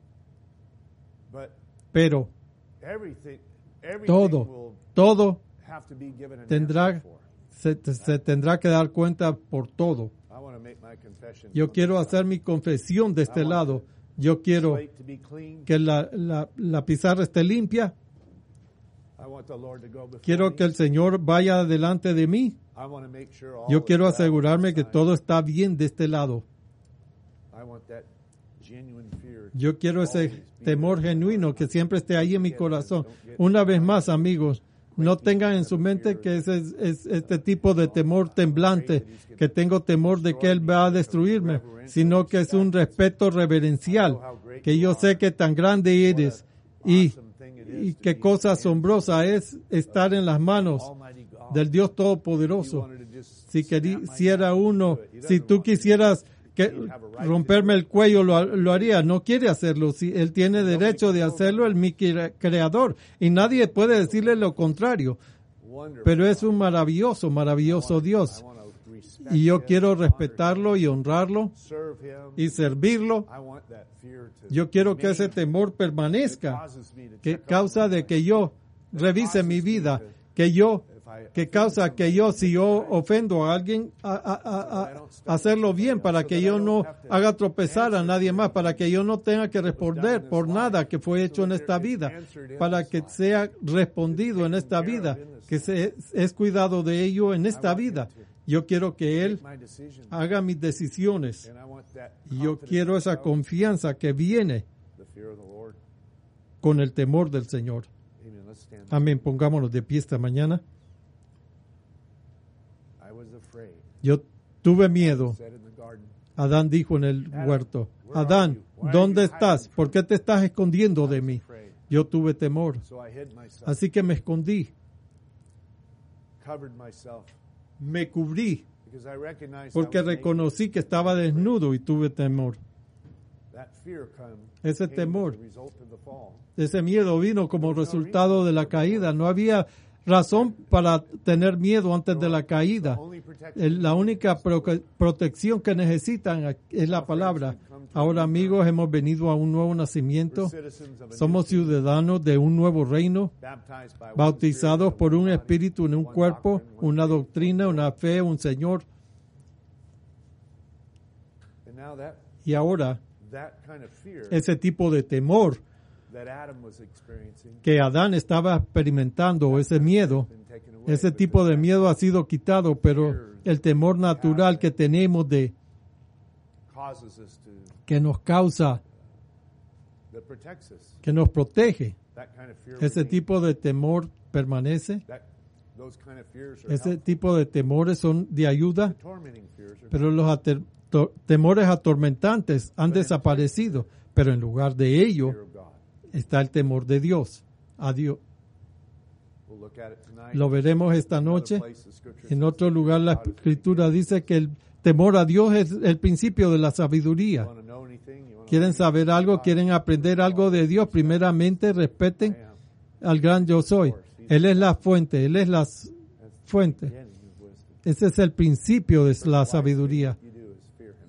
But Pero everything, everything todo, will todo have to be given an tendrá, answer for. se, se tendrá que dar cuenta por todo. I want to make my confession Yo from quiero this hacer mi confesión de este lado. Yo quiero slate to be clean. que la, la, la pizarra esté limpia. I want the Lord to go before Quiero me. que el Señor vaya delante de mí. I want to make sure all Yo is quiero well asegurarme on que this todo está bien de este lado. side. I want that genuine fear. Yo quiero ese always be temor there. genuino que siempre esté ahí en mi corazón. Una vez más, amigos, no tengan en su mente que ese es, es este tipo de temor temblante, que tengo temor de que Él va a destruirme, sino que es un respeto reverencial, que yo sé que tan grande eres y, y qué cosa asombrosa es estar en las manos Almighty God. del Dios You Todopoderoso. wanted to just Si snap my quisiera neck, uno, do it. He si doesn't tú want to. quisieras que romperme el cuello, lo, lo haría. No quiere hacerlo. Si él tiene derecho de hacerlo, él mi cre- creador. Y nadie puede decirle lo contrario. Wonderful. Pero es un maravilloso, maravilloso Dios. I want to respect Y yo him, quiero honor respetarlo y honrarlo him, serve him. y servirlo. I want that fear to Yo quiero que ese remain. temor It permanezca, causes me to que check causa up de on que my yo life. revise mi vida, que yo, If I que offend causa que yo, somebody, si yo ofendo a alguien, a, a- a- a- hacerlo bien, para que yo no haga tropezar a nadie más, para que yo no tenga que responder por nada que fue hecho en esta vida, para que sea respondido en esta vida, que se, es cuidado de ello en esta vida. Yo quiero que Él my decision, haga mis decisiones and I want that y yo confidence quiero esa without confianza que viene the fear of the Lord. con el temor del Señor. Amen. Let's stand. Amén. Pongámonos de pie esta mañana. I was afraid. Yo tuve miedo. Said in the garden, Adán dijo en el huerto, Adán, ¿dónde estás? ¿Por qué te estás escondiendo de mí? afraid. Yo tuve temor, So I hid myself, así que me escondí, covered myself, me cubrí, because I recognized porque I was naked. reconocí que estaba desnudo y tuve temor. That fear come, Ese came temor. as a result of the fall. Ese miedo vino como resultado de la caída. No había razón para tener miedo antes de la caída. Only protection El- La única pro- protección que necesitan es la palabra. Ahora, amigos, hemos venido a un nuevo nacimiento. citizens of a Somos ciudadanos de un nuevo reino, baptized by one bautizados Spirit, por un one body, espíritu en un one cuerpo, doctrine, one una faith, doctrina, one una Lord. fe, un Señor. And now that Y ahora, that kind of fear ese tipo de temor that Adam was experiencing que Adán estaba experimentando, ese miedo, been taken away. ese because tipo de that miedo ha sido quitado, pero el temor natural que tenemos de causes us to que nos causa, that protects us. que nos protege, That kind of fear. ese remains. tipo de temor permanece. That those kind of fears are Ese helpful. tipo de temores son de ayuda, Tormenting fears are pero los ater- to- temores atormentantes han desaparecido. Pero en lugar de ello fear of God. está el temor de Dios. A Dios. We'll look at it tonight. Lo veremos esta Another noche. place the scripture En says otro that lugar la God is escritura dice que el temor a Dios es el principio de la sabiduría. You wanna know anything? You wanna ¿Quieren learn saber anything algo? about ¿Quieren God? aprender algo de Dios? Primeramente respeten I am. al gran yo soy. Él es la fuente, Él es la s- That's the fuente. beginning of wisdom. Ese es el principio de la sabiduría. You do is fear him.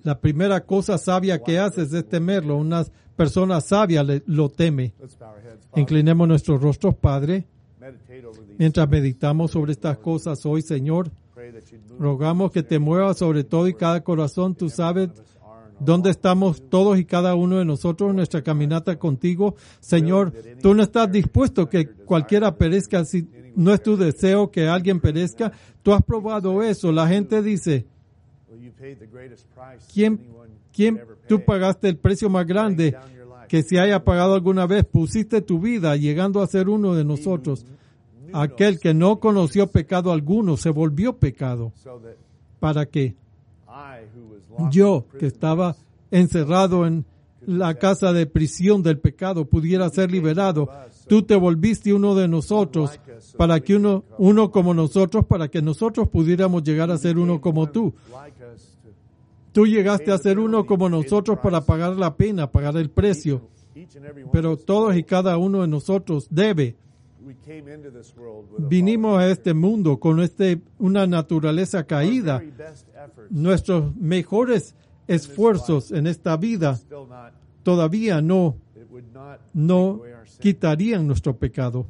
La primera cosa sabia que haces es temerlo. Una persona sabia le- lo teme. Let's bow our heads. Father, Inclinemos nuestros rostros, Padre, meditate over these. mientras meditamos sobre estas cosas hoy, Señor. Pray that you'd move Rogamos que te muevas sobre todo y cada corazón. Tú sabes us are and dónde estamos todos y cada uno de nosotros en nuestra caminata contigo. Señor, tú no estás dispuesto que cualquiera perezca. Si no es tu deseo que alguien perezca, tú has probado eso. La gente dice, well, you paid the greatest price ¿quién, anyone quién could ever tú pay. pagaste el precio más grande Down your life. que se haya pagado alguna vez? Pusiste tu vida llegando a ser uno de nosotros. Aquel que no conoció pecado alguno se volvió pecado. So that ¿Para qué? I, who was locked Yo, in que prison, estaba encerrado en la casa de prisión del pecado, pudiera ser liberado. Tú te volviste uno de nosotros para que uno, uno como nosotros, para que nosotros pudiéramos llegar a ser uno como tú. like us to Tú llegaste a ser uno como nosotros para pagar la pena, pagar el precio. each and every one Pero of us. todos y cada uno de nosotros debe. We came into this world with a Vinimos a este mundo con este, una naturaleza caída. very best efforts, Nuestros mejores esfuerzos en esta vida still not, todavía no, it would not no take away our sin. quitarían nuestro pecado.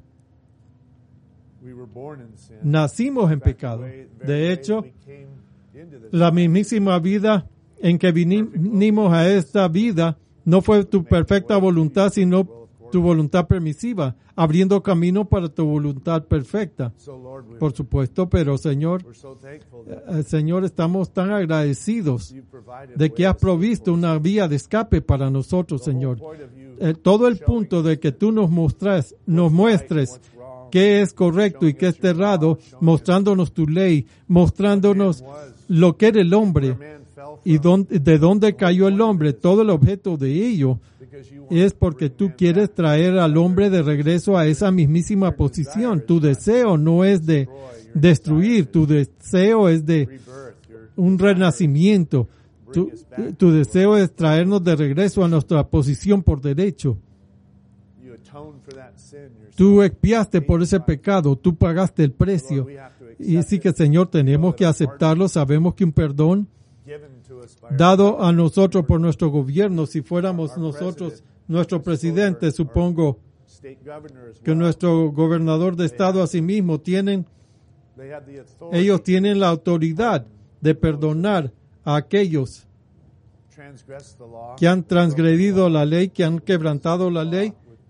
We were born in sin. Nacimos en In fact, the pecado. way- very De way hecho, we came into this la life, mismísima vida en que vinimos a esta vida no fue tu perfecta voluntad, sino tu voluntad permisiva, abriendo camino para tu voluntad perfecta. so Lord, we, Por supuesto, pero Señor, we're so thankful that eh, Señor, estamos tan agradecidos you provided de a que way has to escape provisto una vía de escape para nosotros, the whole Señor. point of you Eh, todo el punto de que tú nos mostras, nos muestres qué es correcto y qué es errado, mostrándonos tu ley, mostrándonos lo que era el hombre man fell y dónde- de dónde cayó el hombre. Todo el objeto de ello because you es porque tú quieres traer al hombre de regreso a esa mismísima posición. Tu deseo no es de destruir, tu deseo es de rebirth, your un renacimiento. Tu, tu deseo es traernos de regreso a nuestra posición por derecho. you atone for that sin yourself. Tú expiaste por ese pecado, tú pagaste el precio. We have to Y accept sí que, Señor, tenemos que aceptarlo. Sabemos que un perdón it, given to us by our dado a nosotros por nuestro gobierno, si fuéramos nosotros, nuestro presidente, supongo state governor as que well. nuestro gobernador de estado asimismo tienen, They have the authority ellos tienen la autoridad de perdonar a aquellos to transgress the law. que han transgredido la ley, que han quebrantado la ley,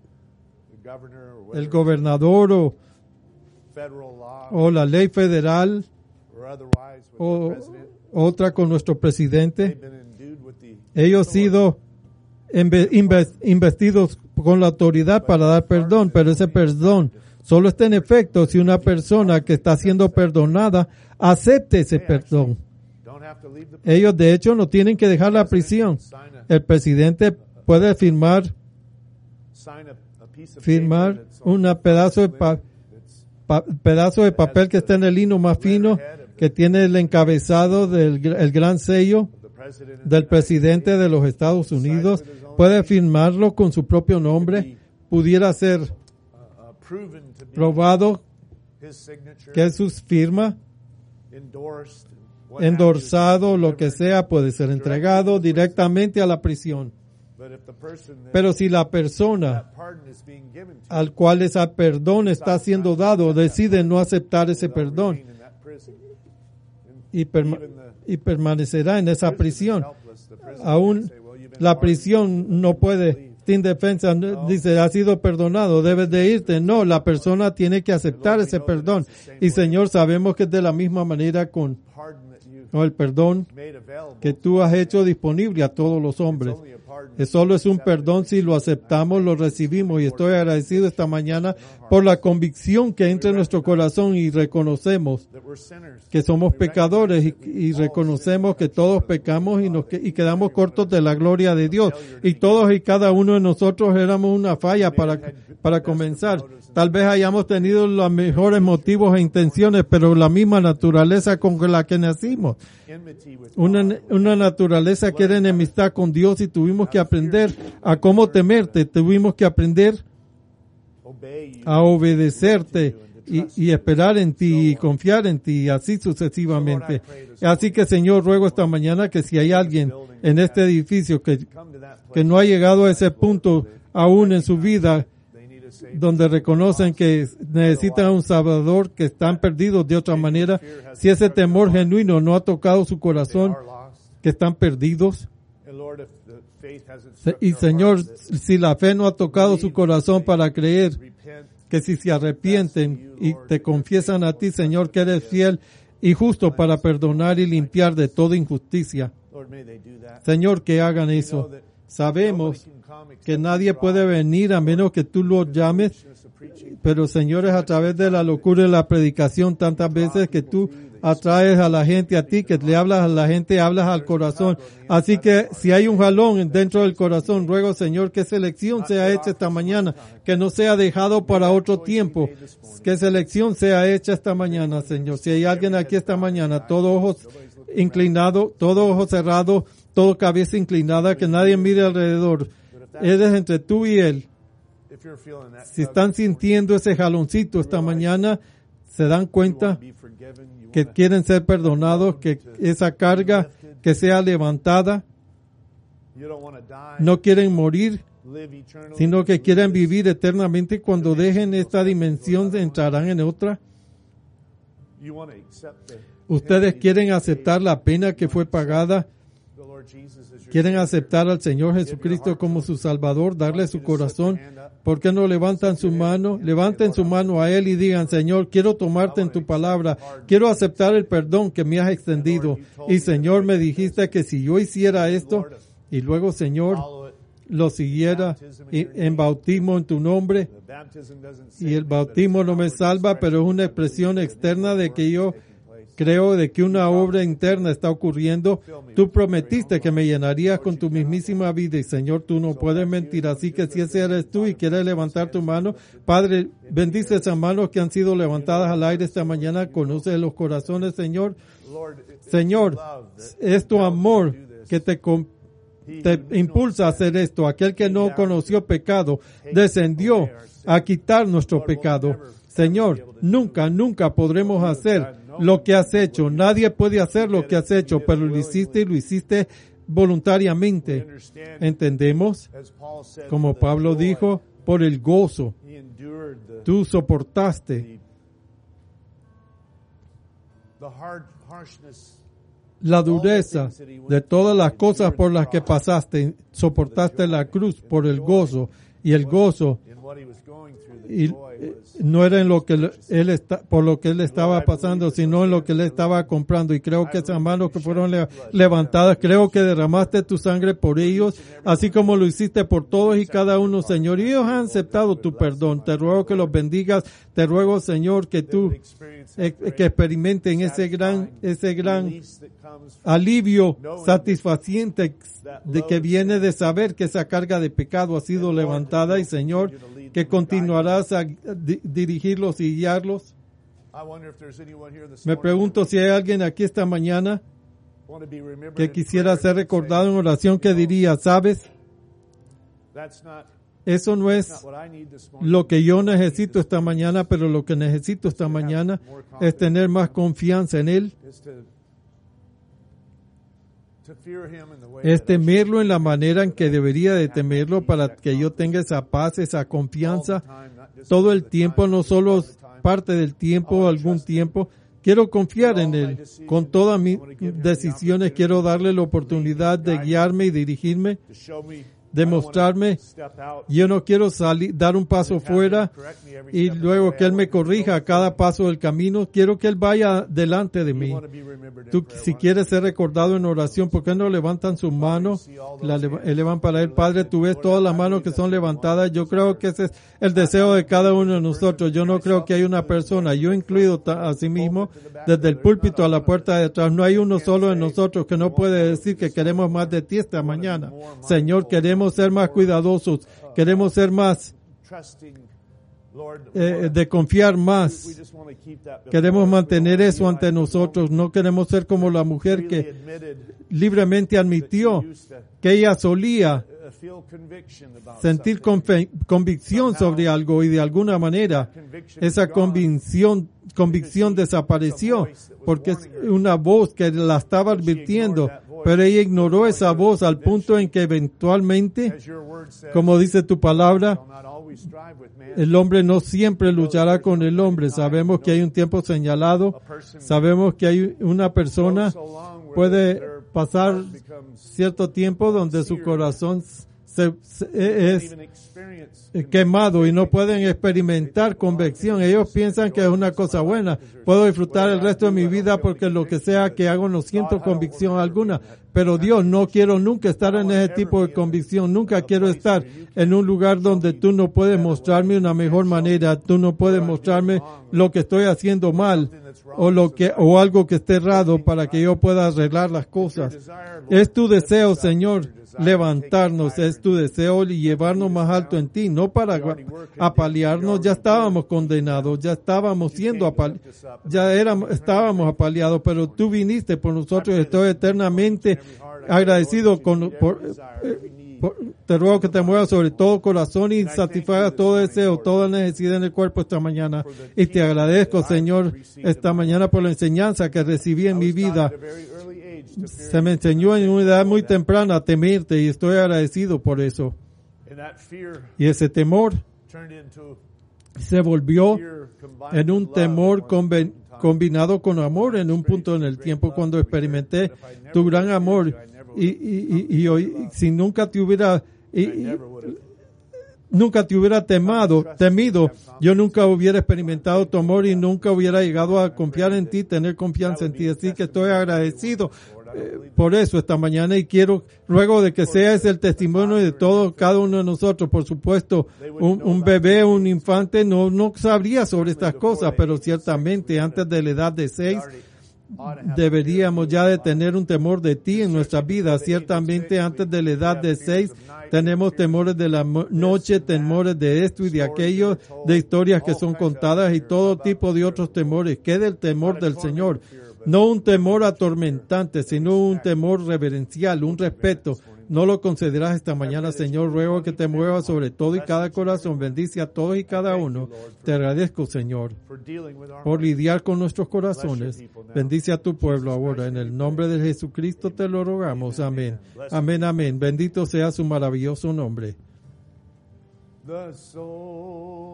The governor or el whether gobernador o, federal law o la ley federal or otherwise with o the president. otra con nuestro They've presidente. been endued with the Ellos han sido inve- inves- investidos con la autoridad para dar perdón, pero ese perdón solo está en efecto si una persona que está siendo perdonada acepte ese perdón. don't have to leave the Ellos de hecho no tienen que dejar la prisión. sign a El presidente puede firmar sign a, a piece of firmar paper that's on un the pedazo de front pa- lid that's pa- pedazo de papel que está en el lino más fino, que tiene el encabezado del gr- el gran sello the president of del the presidente de los Estados Unidos. Puede firmarlo con su propio nombre. Pudiera ser uh, uh, proven to be probado his signature, que es su firma, endorsed, what have you, endorsado, lo que delivered. sea, puede ser entregado directamente a la prisión. But if the person that, Pero si la persona that pardon is being given to al cual ese perdón está siendo dado decide no aceptar ese without perdón remaining in that prison, y, perma- even the y permanecerá en esa prisoner is prisión, helpless, the prisoner aún can say, well, you've been la pardoned. prisión no puede, sin defensa, no- dice, ha sido perdonado, debes de irte. No, la persona tiene que aceptar ese perdón. Y Señor, sabemos que es de la misma manera con, Pardon that you've con el perdón made available que tú has hecho disponible a todos los hombres. only a pardon Es solo es un perdón si lo aceptamos, lo recibimos, y estoy agradecido esta mañana por la convicción que entra en nuestro corazón y reconocemos that we're sinners. que somos pecadores y, y reconocemos que todos pecamos y, nos, que- y quedamos cortos de la gloria de Dios. Y todos y cada uno de nosotros éramos una falla para, para comenzar. Tal vez hayamos tenido los mejores motivos e intenciones, pero la misma naturaleza con la que nacimos. Enmity with Una, una naturaleza que era enemistad con Dios, y tuvimos que aprender a cómo temerte, tuvimos que aprender obey you a obedecerte y, y esperar en ti y confiar en ti, y así sucesivamente. Así que, Señor, ruego esta mañana que si hay alguien en este edificio que, que no ha llegado a ese punto aún en su vida, donde reconocen que necesitan un Salvador, que están perdidos de otra manera, si ese temor genuino no ha tocado su corazón, que están perdidos. Y Señor, si la fe no ha tocado su corazón para creer, que si se arrepienten y te confiesan a ti, Señor, que eres fiel y justo para perdonar y limpiar de toda injusticia. Señor, que hagan eso. Sabemos que nadie puede venir a menos que tú lo llames, pero Señor, es a través de la locura de la predicación tantas veces que tú atraes a la gente a ti, que le hablas a la gente, hablas al corazón. Así que si hay un jalón dentro del corazón, ruego, Señor, que esa elección sea hecha esta mañana, que no sea dejado para otro tiempo, que esa elección sea hecha esta mañana, Señor. Si hay alguien aquí esta mañana, todos ojos inclinados, todos ojos cerrados, todo cabeza inclinada, que nadie mire alrededor. Eres entre tú y Él. Si están sintiendo ese jaloncito esta mañana, se dan cuenta que quieren ser perdonados, que esa carga que sea levantada, no quieren morir, sino que quieren vivir eternamente. Cuando dejen esta dimensión, entrarán en otra. Ustedes quieren aceptar la pena que fue pagada, quieren aceptar al Señor Jesucristo como su Salvador, darle su corazón. ¿Por qué no levantan su mano? Levanten su mano a Él y digan, Señor, quiero tomarte en tu palabra. Quiero aceptar el perdón que me has extendido. Y Señor, me dijiste que si yo hiciera esto, y luego, Señor, lo siguiera en bautismo en tu nombre, y el bautismo no me salva, pero es una expresión externa de que yo creo de que una obra interna está ocurriendo. Tú prometiste que me llenarías con tu mismísima vida y, Señor, tú no puedes mentir. Así que si ese eres tú y quieres levantar tu mano, Padre, bendice esas manos que han sido levantadas al aire esta mañana. Conoce los corazones, Señor. Señor, es tu amor que te, te impulsa a hacer esto. Aquel que no conoció pecado descendió a quitar nuestro pecado. Señor, nunca, nunca podremos hacer lo que has hecho. Nadie puede hacer lo que has hecho, pero lo hiciste y lo hiciste voluntariamente. Entendemos, como Pablo dijo, por el gozo. Tú soportaste la dureza de todas las cosas por las que pasaste. Soportaste la cruz por el gozo, y el gozo y no era en lo que él está, por lo que él estaba pasando, sino en lo que él estaba comprando. Y creo que esas manos que fueron le, levantadas, creo que derramaste tu sangre por ellos, así como lo hiciste por todos y cada uno, Señor. Y ellos han aceptado tu perdón. Te ruego que los bendigas. Te ruego, Señor, que tú eh, que experimenten ese gran, ese gran alivio satisfaciente de que viene de saber que esa carga de pecado ha sido levantada, y, Señor, que continuarás a di- dirigirlos y guiarlos. Me pregunto si hay alguien aquí esta mañana que quisiera ser recordado en oración, que diría, ¿sabes? Eso no es lo que yo necesito esta mañana, pero lo que necesito esta mañana es tener más confianza en Él, es temerlo en la manera en que debería de temerlo, para que yo tenga esa paz, esa confianza todo el tiempo, no solo parte del tiempo, algún tiempo. Quiero confiar en Él con todas mis decisiones. Quiero darle la oportunidad de guiarme y dirigirme, de mostrarme. Yo no quiero salir, dar un paso fuera y luego que Él me corrija a cada paso del camino. Quiero que Él vaya delante de mí. Tú, si quieres ser recordado en oración, ¿por qué no levantan sus manos? La elevan para Él. Padre, tú ves todas las manos que son levantadas. Yo creo que ese es el deseo de cada uno de nosotros. Yo no creo que hay una persona, yo incluido a sí mismo, desde el púlpito a la puerta de atrás, no hay uno solo de nosotros que no puede decir que queremos más de ti esta mañana. Señor, queremos ser más cuidadosos, queremos ser más eh, de confiar más. Queremos mantener eso ante nosotros. No queremos ser como la mujer que libremente admitió que ella solía uh, feel conviction about sentir something. confe- convicción sobre algo y de alguna manera esa convicción, convicción desapareció porque es una voz que la estaba advirtiendo, pero ella ignoró esa voz al punto en que eventualmente, As your word says, como dice tu palabra, shall not always strive with man. el hombre no siempre luchará con el hombre. Sabemos que hay un tiempo señalado, sabemos que hay una persona So long where puede their pasar heart becomes cierto tiempo donde su corazón se, se- es even experience eh, quemado y no pueden experimentar convicción. Ellos piensan que es una cosa buena. Puedo disfrutar el resto de mi vida porque lo que sea que hago no siento convicción alguna. Pero Dios, no quiero nunca estar en ese tipo de convicción. Nunca quiero estar en un lugar donde tú no puedes mostrarme una mejor manera. Tú no puedes mostrarme lo que estoy haciendo mal o lo que o algo que esté errado para que yo pueda arreglar las cosas. Es tu deseo, Señor, levantarnos, es tu deseo y llevarnos más alto en ti, no para apalearnos. Ya estábamos condenados, ya estábamos siendo apaleados, ya éramos, estábamos apaleados, pero tú viniste por nosotros. Estoy eternamente agradecido con, por, eh, por- te ruego que te muevas sobre todo corazón y satisfagas todo deseo, toda necesidad en el cuerpo esta mañana. Y te agradezco, Señor, esta mañana por la enseñanza que recibí en mi vida. at a very early age to fear. Se me enseñó en una edad muy temprana a temerte y estoy agradecido por eso. And that fear Y ese temor turned into se volvió fear combined en un with love temor at one conven- point in time. combinado con amor en un punto en el tiempo cuando experimenté tu gran amor y, y, y, y hoy si nunca te hubiera y- I y- never would have nunca te hubiera temado, temido, yo nunca hubiera experimentado tu amor y nunca hubiera llegado a confiar en ti, tener confianza en ti. Así que estoy agradecido eh, por eso esta mañana y quiero, ruego de que sea ese el testimonio de todo, cada uno de nosotros. Por supuesto, un, un bebé, un infante no, no sabría sobre estas cosas, pero ciertamente antes de la edad de seis, deberíamos ya de tener un temor de ti en nuestra vida. Ciertamente antes de la edad de seis tenemos temores de la mo- noche, temores de esto y de aquello, de historias que son contadas y todo tipo de otros temores. Queda el temor del Señor. No un temor atormentante, sino un temor reverencial, un respeto. No lo concederás esta mañana, Señor. Ruego que te muevas sobre todo y cada corazón. Bendice a todos y cada uno. Te agradezco, Señor, for dealing with our por hearts. lidiar con nuestros corazones. Bendice a tu pueblo ahora. En el nombre de Jesucristo te lo rogamos. Amén. Amén, amén. Bendito sea su maravilloso nombre. The soul